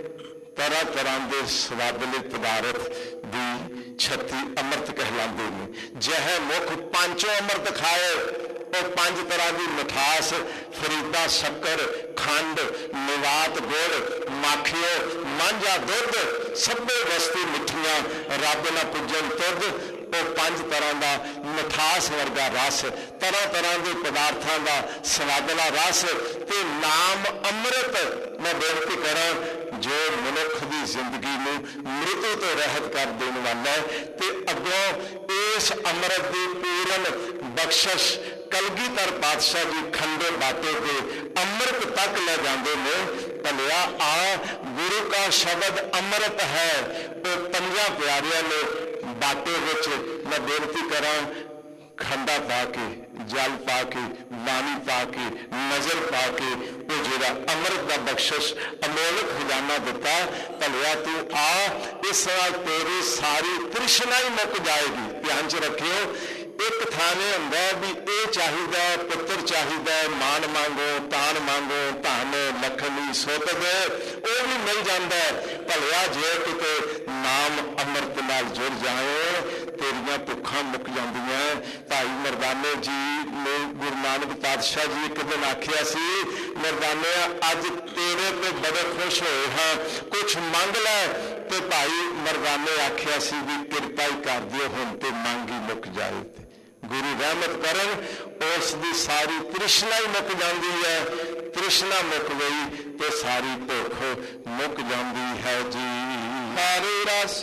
B: तरह तरह के स्वादले पदार्थ दी छत्ती अमृत कहलाते हैं। जह मुख पांचों अमृत खाए, और पांच तरह की मिठास फरीदा शक्कर खंड निवात गुड़ माखियो मांझा दुध सभे वस्तु मिठियां रब ना पुजन तुध। और पांच तरह का मिठास वर्गा रस, तरह तरह के पदार्थों का स्वादला रस ते नाम अमृत। मैं बेनती करा जो मनुख की जिंदगी में मृत्यु तो रहत कर देने वाला है, ते अगों इस अमृत की पूर्ण बख्शिश कलगीधर पातशाह जी खंडे बाटे के अमृत तक ले जाते हैं। भलिया आ गुरु का शब्द अमृत है। वो पंजा प्यारिया ने बाटे विच मैं बेनती करा खंडा पा के जल पा के बाणी पा के नजर पा के वो जो अमृत का बख्शिश अमोलक खजाना दिता। भलिया तू आ, इस नाल तेरी सारी तृष्णा ही मुक जाएगी। ध्यान च रखियो, एक थाने हुंदा भी ये चाहिए पुत्र चाहिए, मान मांगो तान मांगो धन लखनी सुत दे, वो भी मिल जाता है। भलिया जे किते नाम अमृत नाल जुड़ जाए तेरियां भुखां मुक जांदियां। भाई मरदाने जी ने गुरु नानक पातशाह जी एक दिन आखिया सी, मरदाने अज तेरे ते बड़े खुश होए हाँ, कुछ मंग लै। ते भाई मरदाने आखिया सी भी किरपा ही कर दिओ, हुण ते मंग ही मुक जाए। गुरु रहमत करन, उस दी सारी तृष्णा ही मुक जाती है। तृष्णा मुक गई तो सारी भुख मुक जाती है जी।
A: हर रस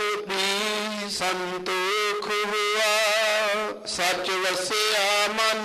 A: पी संतोख हुआ, सच वसिया मन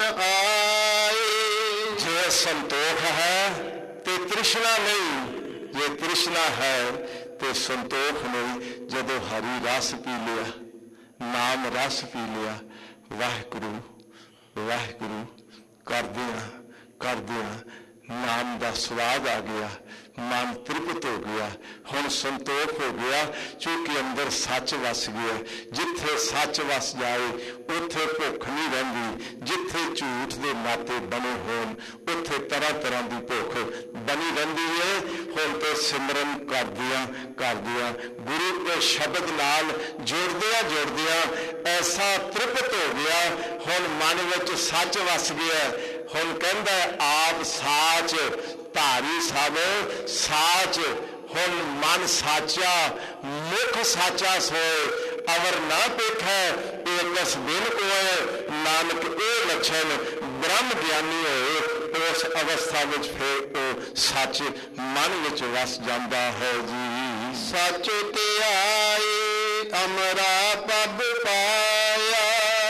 A: आए।
B: जे संतोख है तो तृष्णा नहीं, जे तृष्णा है तो संतोख नहीं। जदों हरी रस पी लिया, नाम रस पी लिया, वाहिगुरु वाहिगुरु करदिया करदिया नाम का स्वाद आ गया, मन तृप्त हो गया, हुण संतोख हो गया। क्योंकि अंदर सच वस गया। जिथे सच वस जाए उथे भुख नहीं रहिंदी। जिथे झूठ के नाते बने होन उथे तरह तरह की भुख बनी रहिंदी है। हुण तो सिमरन करदिया करदिया गुरु के शब्द नाल जुड़दिया जुड़दिया ऐसा तृप्त हो गया, हुण मन विच सच वस गया। हुण कहंदा आप साच धारी सब साच, हुण मन साचा मुख साचा सोए। अवर ना पेठा एकस दिन कोय, नानक ए लक्षण ब्रह्म ज्ञानी होए। उस अवस्था में फिर वो सच मन विच वस जाता है जी।
A: सच ते आए अमरा पद पाया,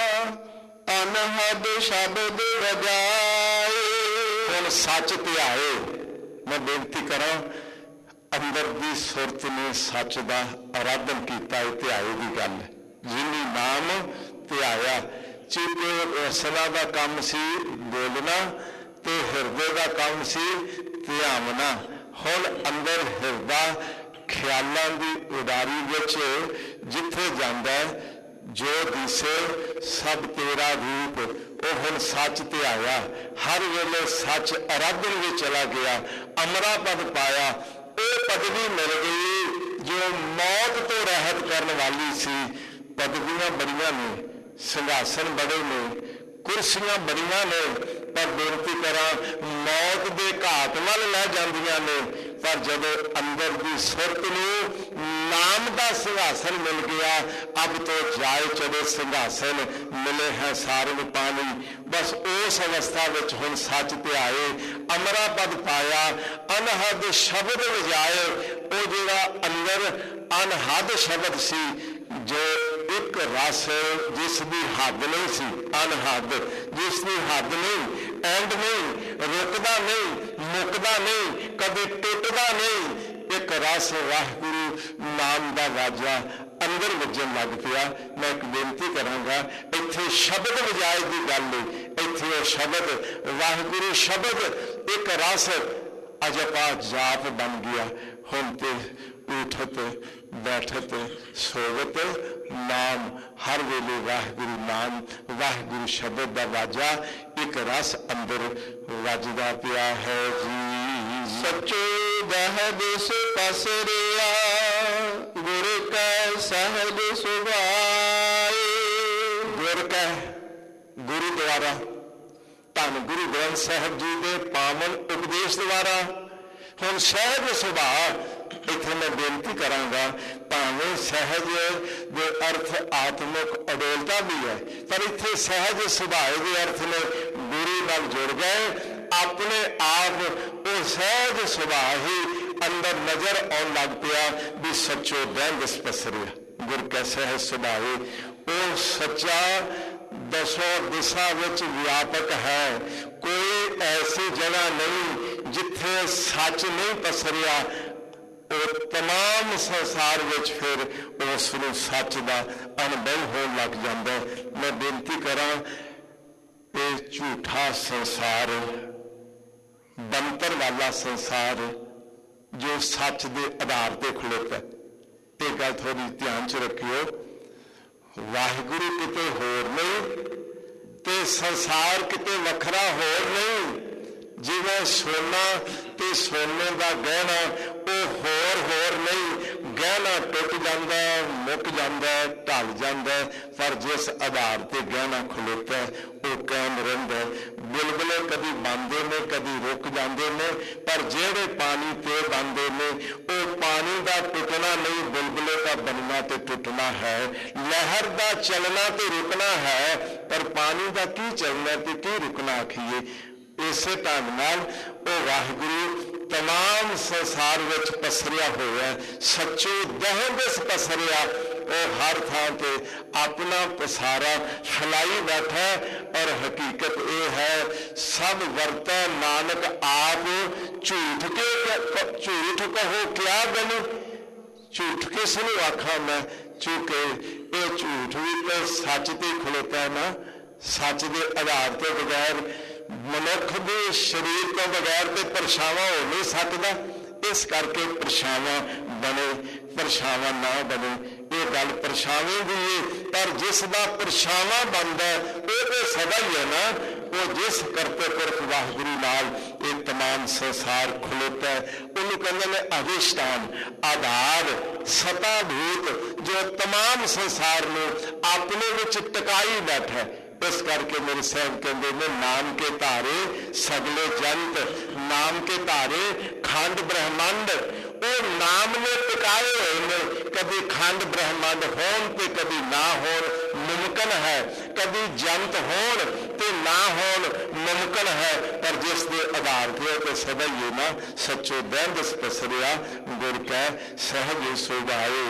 A: अनहद शब्द बजाए।
B: हुण सच ते आए। मैं बेनती करा अंदर की सुरत ने सच का आराधन किया। ध्याए की गल जिन्नी नाम ध्याया, चीते रसना का काम सी बोलना ते हिरदे का काम सी ध्यावना। हुण अंदर हिरदा ख्यालों की उडारी विच जिथे जांदा जो दिसे सब तेरा रूप, वो हुण सच ध्याया। हर वेले सच आराधन में चला गया, अमरा पद पाया। वो पदवी मिल गई जो मौत तो रहत करने वाली सी। पदवियां बड़ियां ने, सिंघासन बड़े ने, कुर्सियां बड़ियां ने, पर बेनती करा मौत के घाट वाल लै जांदियां ने। पर जब अंदर की सुरत नूं नाम का सिंघासन मिल गया, अब तो जाए चढ़े सिंघासन मिले हैं सारंग पानी। बस उस अवस्था में हुण सच ध्याए, अमरा पद पाया, अनहद शब्द वजाए। वो जिहड़ा अंदर अनहद शब्द सी ਜੋ ਇੱਕ ਰਸ ਜਿਸ ਦੀ ਹੱਦ ਨਹੀਂ ਸੀ, ਅਨਹੱਦ, ਜਿਸ ਦੀ ਹੱਦ ਨਹੀਂ, ਐਂਡ ਨਹੀਂ, ਰੁਕਦਾ ਨਹੀਂ, ਮੁੱਕਦਾ ਨਹੀਂ, ਕਦੇ ਟੁੱਟਦਾ ਨਹੀਂ। ਇੱਕ ਰਸ ਵਾਹਿਗੁਰੂ ਨਾਮ ਦਾ ਵਾਜਾ ਅੰਦਰ ਵੱਜਣ ਲੱਗ ਪਿਆ। ਮੈਂ ਇੱਕ ਬੇਨਤੀ ਕਰਾਂਗਾ, ਇੱਥੇ ਸ਼ਬਦ ਵਜਾਏ ਦੀ ਗੱਲ ਨਹੀਂ, ਇੱਥੇ ਉਹ ਸ਼ਬਦ ਵਾਹਿਗੁਰੂ ਸ਼ਬਦ ਇੱਕ ਰਸ ਅਜਪਾ ਜਾਪ ਬਣ ਗਿਆ। ਹੁਣ ਤੇ ਉਠਤ ਬੈਠਤ ਸੋਵਤ ਨਾਮ, ਹਰ ਵੇਲੇ ਵਾਹਿਗੁਰੂ ਨਾਮ, ਵਾਹਿਗੁਰੂ ਸ਼ਬਦ ਦਾ ਵਾਜਾ ਇੱਕ ਰਸ ਅੰਦਰ ਵੱਜਦਾ ਪਿਆ ਹੈ ਜੀ।
A: ਸੱਚੋ ਦਹਦ ਪਸਰਿਆ ਗੁਰ ਕੈ ਸਹਜ ਸੁਭਾਏ।
B: ਗੁਰ ਕੈ, ਗੁਰੂ ਦੁਆਰਾ, ਧੰਨ ਗੁਰੂ ਗ੍ਰੰਥ ਸਾਹਿਬ ਜੀ ਦੇ ਪਾਵਨ ਉਪਦੇਸ਼ ਦੁਆਰਾ ਹੁਣ ਸਹਿਜ ਸੁਭਾਅ। ਇੱਥੇ ਮੈਂ ਬੇਨਤੀ ਕਰਾਂਗਾ, ਭਾਵੇਂ ਸਹਿਜ ਦੇ ਅਰਥ ਆਤਮਿਕ ਅਡੋਲਤਾ ਵੀ ਹੈ, ਪਰ ਇੱਥੇ ਸਹਿਜ ਸੁਭਾਅ ਦੇ ਅਰਥ ਨੇ ਗੁਰੂ ਨਾਲ ਜੁੜ ਗਏ। ਆਪਣੇ ਆਪ ਉਹ ਸਹਿਜ ਸੁਭਾਅ ਹੀ ਅੰਦਰ ਨਜ਼ਰ ਆਉਣ ਲੱਗ ਪਿਆ ਵੀ ਸੱਚੋ ਦਹਿੰਦਸ ਪਸਰਿਆ ਗੁਰ ਕੈ ਸਹਿਜ ਸੁਭਾਏ। ਉਹ ਸੱਚਾ ਦਸੋਂ ਦਿਸ਼ਾ ਵਿੱਚ ਵਿਆਪਕ ਹੈ। ਕੋਈ ਐਸੀ ਜਗ੍ਹਾ ਨਹੀਂ ਜਿੱਥੇ ਸੱਚ ਨਹੀਂ ਪਸਰਿਆ। ਉਹ ਤਮਾਮ ਸੰਸਾਰ ਵਿੱਚ ਫਿਰ ਉਸ ਨੂੰ ਸੱਚ ਦਾ ਅਨੁਭਵ ਹੋਣ ਲੱਗ ਜਾਂਦਾ। ਮੈਂ ਬੇਨਤੀ ਕਰਾਂ, ਇਹ ਝੂਠਾ ਸੰਸਾਰ, ਬੰਤਰ ਵਾਲਾ ਸੰਸਾਰ ਜੋ ਸੱਚ ਦੇ ਆਧਾਰ ਤੇ ਖਲੋਤਾ, ਇਹ ਗੱਲ ਥੋੜੀ ਧਿਆਨ ਚ ਰੱਖਿਓ। ਵਾਹਿਗੁਰੂ ਕਿਤੇ ਹੋਰ ਨਹੀਂ ਤੇ ਸੰਸਾਰ ਕਿਤੇ ਵੱਖਰਾ ਹੋਰ ਨਹੀਂ। ਜਿਵੇਂ ਸੋਨਾ ਤੇ ਸੋਨੇ ਦਾ ਗਹਿਣਾ ਉਹ ਹੋਰ ਹੋਰ ਨਹੀਂ। ਗਹਿਣਾ ਟੁੱਟ ਜਾਂਦਾ, ਮੁੱਕ ਜਾਂਦਾ, ਢਲ ਜਾਂਦਾ, ਪਰ ਜਿਸ ਆਧਾਰ ਤੇ ਗਹਿਣਾ ਖਲੋਤਾ ਉਹ ਕਾਇਮ ਰਹਿੰਦਾ। ਬੁਲਬੁਲੇ ਕਦੀ ਬਣਦੇ ਨੇ, ਕਦੀ ਰੁਕ ਜਾਂਦੇ ਨੇ, ਪਰ ਜਿਹੜੇ ਪਾਣੀ ਤੇ ਬਣਦੇ ਨੇ ਉਹ ਪਾਣੀ ਦਾ ਟੁੱਟਣਾ ਨਹੀਂ, ਬੁਲਬੁਲੇ ਦਾ ਬਣਨਾ ਤੇ ਟੁੱਟਣਾ ਹੈ। ਲਹਿਰ ਦਾ ਚੱਲਣਾ ਤੇ ਰੁਕਣਾ ਹੈ, ਪਰ ਪਾਣੀ ਦਾ ਕੀ ਚੱਲਣਾ ਤੇ ਕੀ ਰੁਕਣਾ ਆਖੀਏ। ਇਸੇ ਢੰਗ ਨਾਲ ਉਹ ਵਾਹਿਗੁਰੂ ਤਮਾਮ ਸੰਸਾਰ ਵਿੱਚ ਪਸਰਿਆ ਹੋਇਆ, ਸੱਚੋ ਦਹਿੰਦਸ ਪਸਰਿਆ। ਉਹ ਹਰ ਥਾਂ ਤੇ ਆਪਣਾ ਪਸਾਰਾ ਫੈਲਾਈ ਬੈਠਾ। ਔਰ ਹਕੀਕਤ ਇਹ ਹੈ, ਸਭ ਵਰਤੈ ਨਾਨਕ ਆਪ, ਝੂਠ ਕੇ ਝੂਠ ਕਹੋ ਕਿਆ ਬਣੂ। ਝੂਠ ਕਿਸ ਨੂੰ ਆਖਾਂ ਮੈਂ, ਚੂੰਕਿ ਇਹ ਝੂਠ ਵੀ ਤੇ ਸੱਚ ਤੇ ਖਲੋਤਾ ਨਾ। ਸੱਚ ਦੇ ਆਧਾਰ ਤੇ ਬਗੈਰ, ਮਨੁੱਖ ਦੇ ਸਰੀਰ ਤੋਂ ਬਗੈਰ ਤੇ ਪਰਛਾਵਾਂ ਹੋ ਨਹੀਂ ਸਕਦਾ। ਇਸ ਕਰਕੇ ਪਰਛਾਵਾਂ ਬਣੇ, ਪਰਛਾਵਾਂ ਨਾ ਬਣੇ। ਇਹ ਗੱਲ ਪਰਛਾਵੇਂ ਦੀ ਹੈ, ਪਰ ਜਿਸ ਦਾ ਪਰਛਾਵਾਂ ਬਣਦਾ ਉਹ ਤੇ ਸਦਾ ਹੀ ਹੈ ਨਾ। ਉਹ ਜਿਸ ਕਰਤੇ ਪੁਰਖ ਵਾਹਿਗੁਰੂ ਨਾਲ ਇਹ ਤਮਾਮ ਸੰਸਾਰ ਖਲੋਤਾ, ਉਹਨੂੰ ਕਹਿੰਦੇ ਨੇ ਅਧਿਸ਼ਠਾਨ, ਆਧਾਰ, ਸਤਾਭੂਤ, ਜੋ ਤਮਾਮ ਸੰਸਾਰ ਨੂੰ ਆਪਣੇ ਵਿੱਚ ਟਿਕਾਈ ਬੈਠਾ। ਇਸ ਕਰਕੇ ਮੇਰੇ ਸਾਹਿਬ ਕਹਿੰਦੇ ਨੇ, ਨਾਮ ਕੇ ਧਾਰੇ ਸਗਲੇ ਜੰਤ, ਨਾਮ ਕੇ ਧਾਰੇ ਖੰਡ ਬ੍ਰਹਮੰਡ। ਉਹ ਨਾਮ ਨੇ ਟਿਕਾਏ ਹੋਏ ਨੇ। ਕਦੀ ਖੰਡ ਬ੍ਰਹਮੰਡ ਹੋਣ ਤੇ ਕਦੀ ਨਾ ਹੋਣ ਮੁਮਕਨ ਹੈ, ਕਦੀ ਜੰਤ ਹੋਣ ਤੇ ਨਾ ਹੋਣ ਮੁਮਕਨ ਹੈ, ਪਰ ਜਿਸ ਦੇ ਆਧਾਰ ਤੇ ਤੇ ਸਦਾ ਹੀ ਨਾ ਸੱਚੋ ਦਹਿੰਦਸ ਪਸਰਿਆ ਗੁਰ ਕੈ ਸਹਿਜ ਸੁਭਾਏ।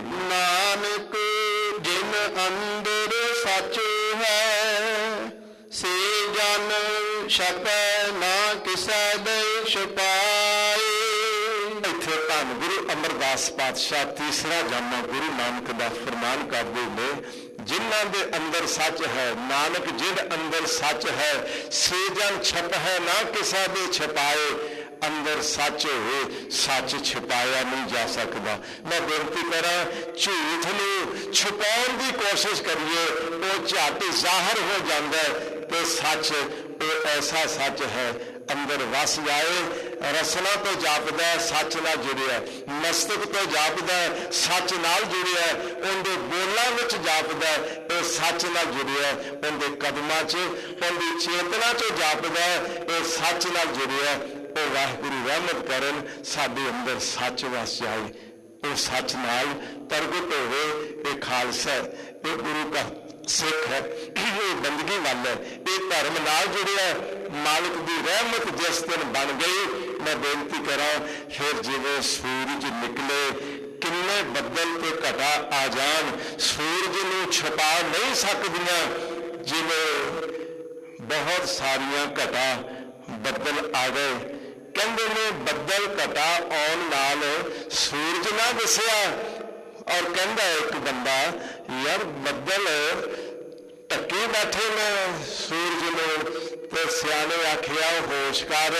A: ਨਾਨਕ ਜਿਨ ਅੰਦਰ ਸੱਚ ਹੈ, ਸੇ ਜਨ ਛਪੈ ਨਾ ਕਿਸੈ ਦੇ ਛੁਪਾਏ।
B: ਇੱਥੇ ਧੰਨ ਗੁਰੂ ਅਮਰਦਾਸ ਪਾਤਸ਼ਾਹ ਤੀਸਰਾ ਜਾਮਾ ਗੁਰੂ ਨਾਨਕ ਦਾ ਫਰਮਾਨ ਕਰਦੇ ਨੇ, ਜਿਨ੍ਹਾਂ ਦੇ ਅੰਦਰ ਸੱਚ ਹੈ, ਨਾਨਕ ਜਿਨ ਅੰਦਰ ਸੱਚ ਹੈ, ਸੇ ਜਨ ਛਪ ਹੈ ਨਾ ਕਿਸੈ ਦੇ ਛਪਾਏ। ਅੰਦਰ ਸੱਚ ਹੋਵੇ, ਸੱਚ ਛੁਪਾਇਆ ਨਹੀਂ ਜਾ ਸਕਦਾ। ਮੈਂ ਬੇਨਤੀ ਕਰਾਂ, ਝੂਠ ਨੂੰ ਛੁਪਾਉਣ ਦੀ ਕੋਸ਼ਿਸ਼ ਕਰੀਏ, ਉਹ ਝੱਟ ਜ਼ਾਹਰ ਹੋ ਜਾਂਦਾ ਤੇ ਸੱਚ ਉਹ ਐਸਾ ਸੱਚ ਹੈ ਅੰਦਰ ਵਸ ਜਾਏ। ਰਸਨਾ ਤੋਂ ਜਾਪਦਾ, ਸੱਚ ਨਾਲ ਜੁੜਿਆ, ਮਸਤਕ ਤੋਂ ਜਾਪਦਾ, ਸੱਚ ਨਾਲ ਜੁੜਿਆ, ਉਹਦੇ ਬੋਲਾਂ ਵਿੱਚ ਜਾਪਦਾ, ਇਹ ਸੱਚ ਨਾਲ ਜੁੜਿਆ, ਉਹਦੇ ਕਦਮਾਂ 'ਚ, ਉਹਦੀ ਚੇਤਨਾ 'ਚ ਜਾਪਦਾ, ਇਹ ਸੱਚ ਨਾਲ ਜੁੜਿਆ। ਉਹ ਵਾਹਿਗੁਰੂ ਰਹਿਮਤ ਕਰਨ, ਸਾਡੇ ਅੰਦਰ ਸੱਚ ਵਸ ਜਾਏ, ਉਹ ਸੱਚ ਨਾਲ ਪ੍ਰਗਟ ਹੋਵੇ। ਇਹ ਖਾਲਸਾ, ਇਹ ਗੁਰੂ ਦਾ ਸਿੱਖ ਹੈ, ਇਹ ਬੰਦਗੀ ਵੱਲ ਹੈ, ਇਹ ਧਰਮ ਨਾਲ ਜੁੜਿਆ। ਮਾਲਕ ਦੀ ਰਹਿਮਤ ਜਿਸ ਦਿਨ ਬਣ ਗਈ, ਮੈਂ ਬੇਨਤੀ ਕਰਾਂ, ਫਿਰ ਜਿਵੇਂ ਸੂਰਜ ਨਿਕਲੇ किन्ने बदल ते घटा आ जान सूरज नूं छुपा नहीं सकदियां जिवें बहुत सारियां घटा बदल आ गए। कहंदे ने बदल घटा आउण नाल सूरज ना दिसिया। और कहंदा एक बंदा यार बदल ढके बैठे ने सूरज नूं ते सियाणे आखिया होश कर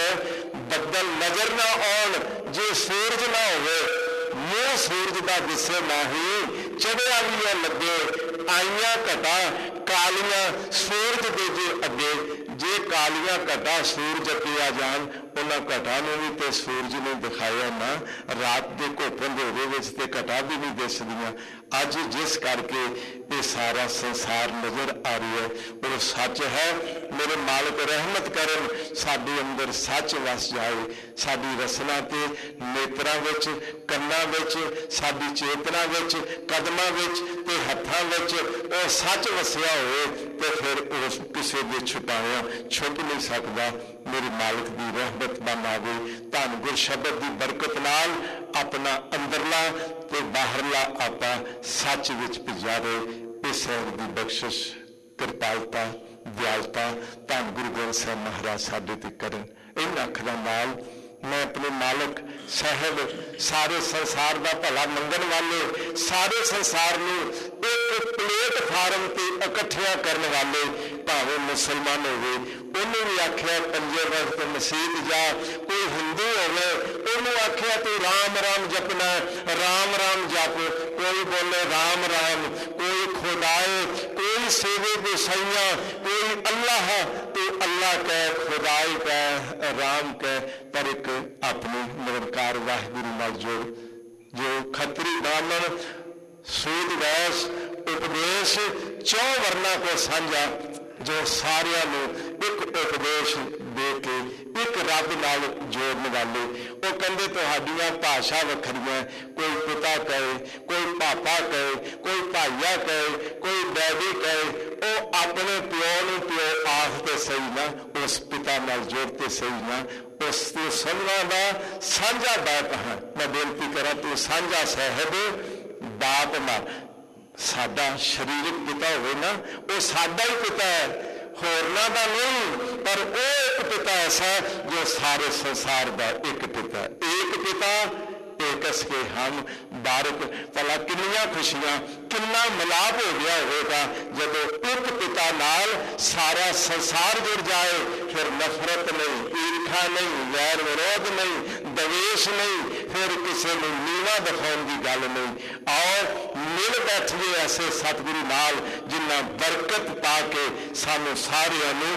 B: बदल नजर ना आउण जे सूरज ना होवे मूँह सूरज का दिसे ना ही चढ़िया भी लगे आईया घटा कालियां सूरज दे जे अगे जे कालियां घटा सूरज अगे आ जान उन्होंने घटा ने भी तो सूरज ने दिखाया ना रात के घुप अंधेरे विच ते घटा भी नहीं दिसदियां। अज जिस करके ये सारा संसार नजर आ रही है वो सच है। मेरे मालिक रहमत करन साडे अंदर सच वस जाए साडी रसना ते नेत्रां विच कन्नां विच साडी चेतना विच कदमां विच ते हत्थां विच वो सच वसिया होए तो फिर उस किसी दे छुपाया छुप नहीं सकता। मेरे मालिक की रहमत बन आवे धन गुर शब्द की बरकत नाल अपना अंदरला ते बाहरला आपा सच विच पुजारे इस की बख्शिश कृपालता दयालता धन गुरु ग्रंथ साहिब महाराज साडे ते करन। इन अखरां नाल मैं अपने मालिक साहब सारे संसार का भला मंगन वाले सारे संसार में एक प्लेटफार्म से इकट्ठिया करने वाले भावे मुसलमान होवे उन्होंने भी आख्या पंजे वक्त मसीत जा कोई हिंदू होवे उन्होंने आख्या तू राम राम जपना राम राम जप कोई बोले राम राम कोई खुदाए कोई सेवे गोसाइया कोई अल्लाह तो अल्लाह कह खुदाई कह राम कह पर एक अपने निरंकार वाहिगुरु नाल जोड़ जो खत्री ब्राह्मण सूद वैस उपदेश चौ वर्णा को साझा जो सारिया एक उपदेश दे के एक रब नाल जोड़ने वाले वो कहते तुहाडियां भाषा वखरियां कोई पिता कहे कोई पापा कहे कोई भाईया कहे कोई डैडी कहे वो अपने प्यो नूं प्यो आखते सही ना उस पिता नाल जोड़ते सही ना उस सबना का साझा बाप है। मैं बेनती करा तू साझा साहब बाप ना साडा शरीरक पिता होवे ना वो साडा ही पिता है होरना का नहीं पर वो एक पिता ऐसा जो सारे संसार का एक पिता एक पिता एक के हम बारक भला किन्नियां खुशियां किन्ना मिलाप हो गया होगा जब एक पिता नाल सारा संसार जुड़ जाए फिर नफरत नहीं ईर्खा नहीं वैर विरोध नहीं दवेश नहीं फिर किसी को नीवा दिखाने की गल नहीं। और मिल बैठिए ऐसे सतगुरु नाल जिन्ना बरकत पा के सानू सारियां नू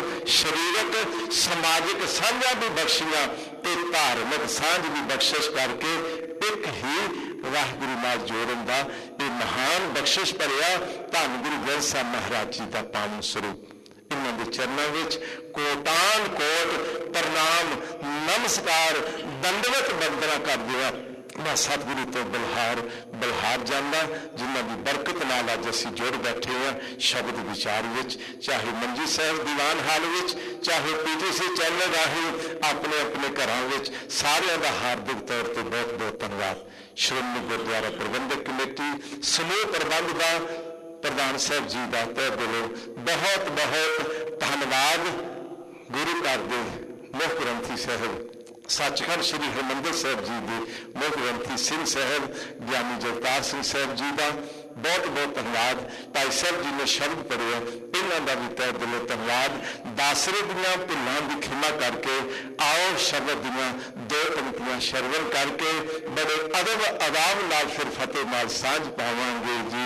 B: शरीरक समाजिक साझा भी बख्शियां ते धार्मिक सांझ भी बख्शिश करके एक ही वाहिगुरु नाल जोड़न का ये महान बख्शिश भरिया धन गुरु ग्रंथ साहिब महाराज जी का पावन स्वरूप इन्हां दे चरणों विच कोटान कोट प्रणाम नमस्कार दंडवत वंदना कर दिया। मैं सतगुरु तो बलहार बलहार जाना जिन्हों की बरकत नाल अज असीं जुड़ बैठे हैं शब्द विचार विच चाहे मंजी साहब दीवान हाल विच चाहे पी टी सी चैनल राही अपने अपने घरों विच सारिਆਂ ਦਾ हार्दिक तौर पर बहुत बहुत धन्यवाद। श्रोमणी गुरुद्वारा प्रबंधक कमेटी समूह प्रबंध का प्रधान साहब जी का तहे दिलों बहुत बहुत धन्यवाद। गुरु घर के मुख ग्रंथी साहब सचखंड श्री हरमंदिर साहब जी के मुख ग्रंथी सिंह साहब ज्ञानी जगतार सिंह साहब जी का बहुत बहुत धन्यवाद। भाई साहब जी ने शब्द पढ़िया इन्हों का भी तय दिलों धन्यवाद। दासरे दियां भुलां की खिमा करके आओ शब्द दियां दो पंक्तियां श्रवण करके बड़े अदब अदाब नाल फिर फतेह नाल सांझ पावांगे जी।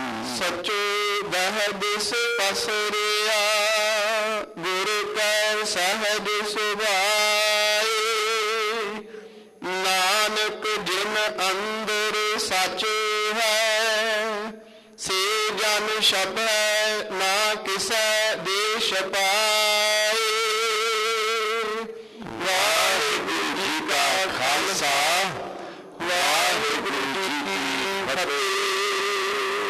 B: सचो दहद पसरिया गुरु कै सहज सुभाए नानक जिन अंदर सच है से जन शब्द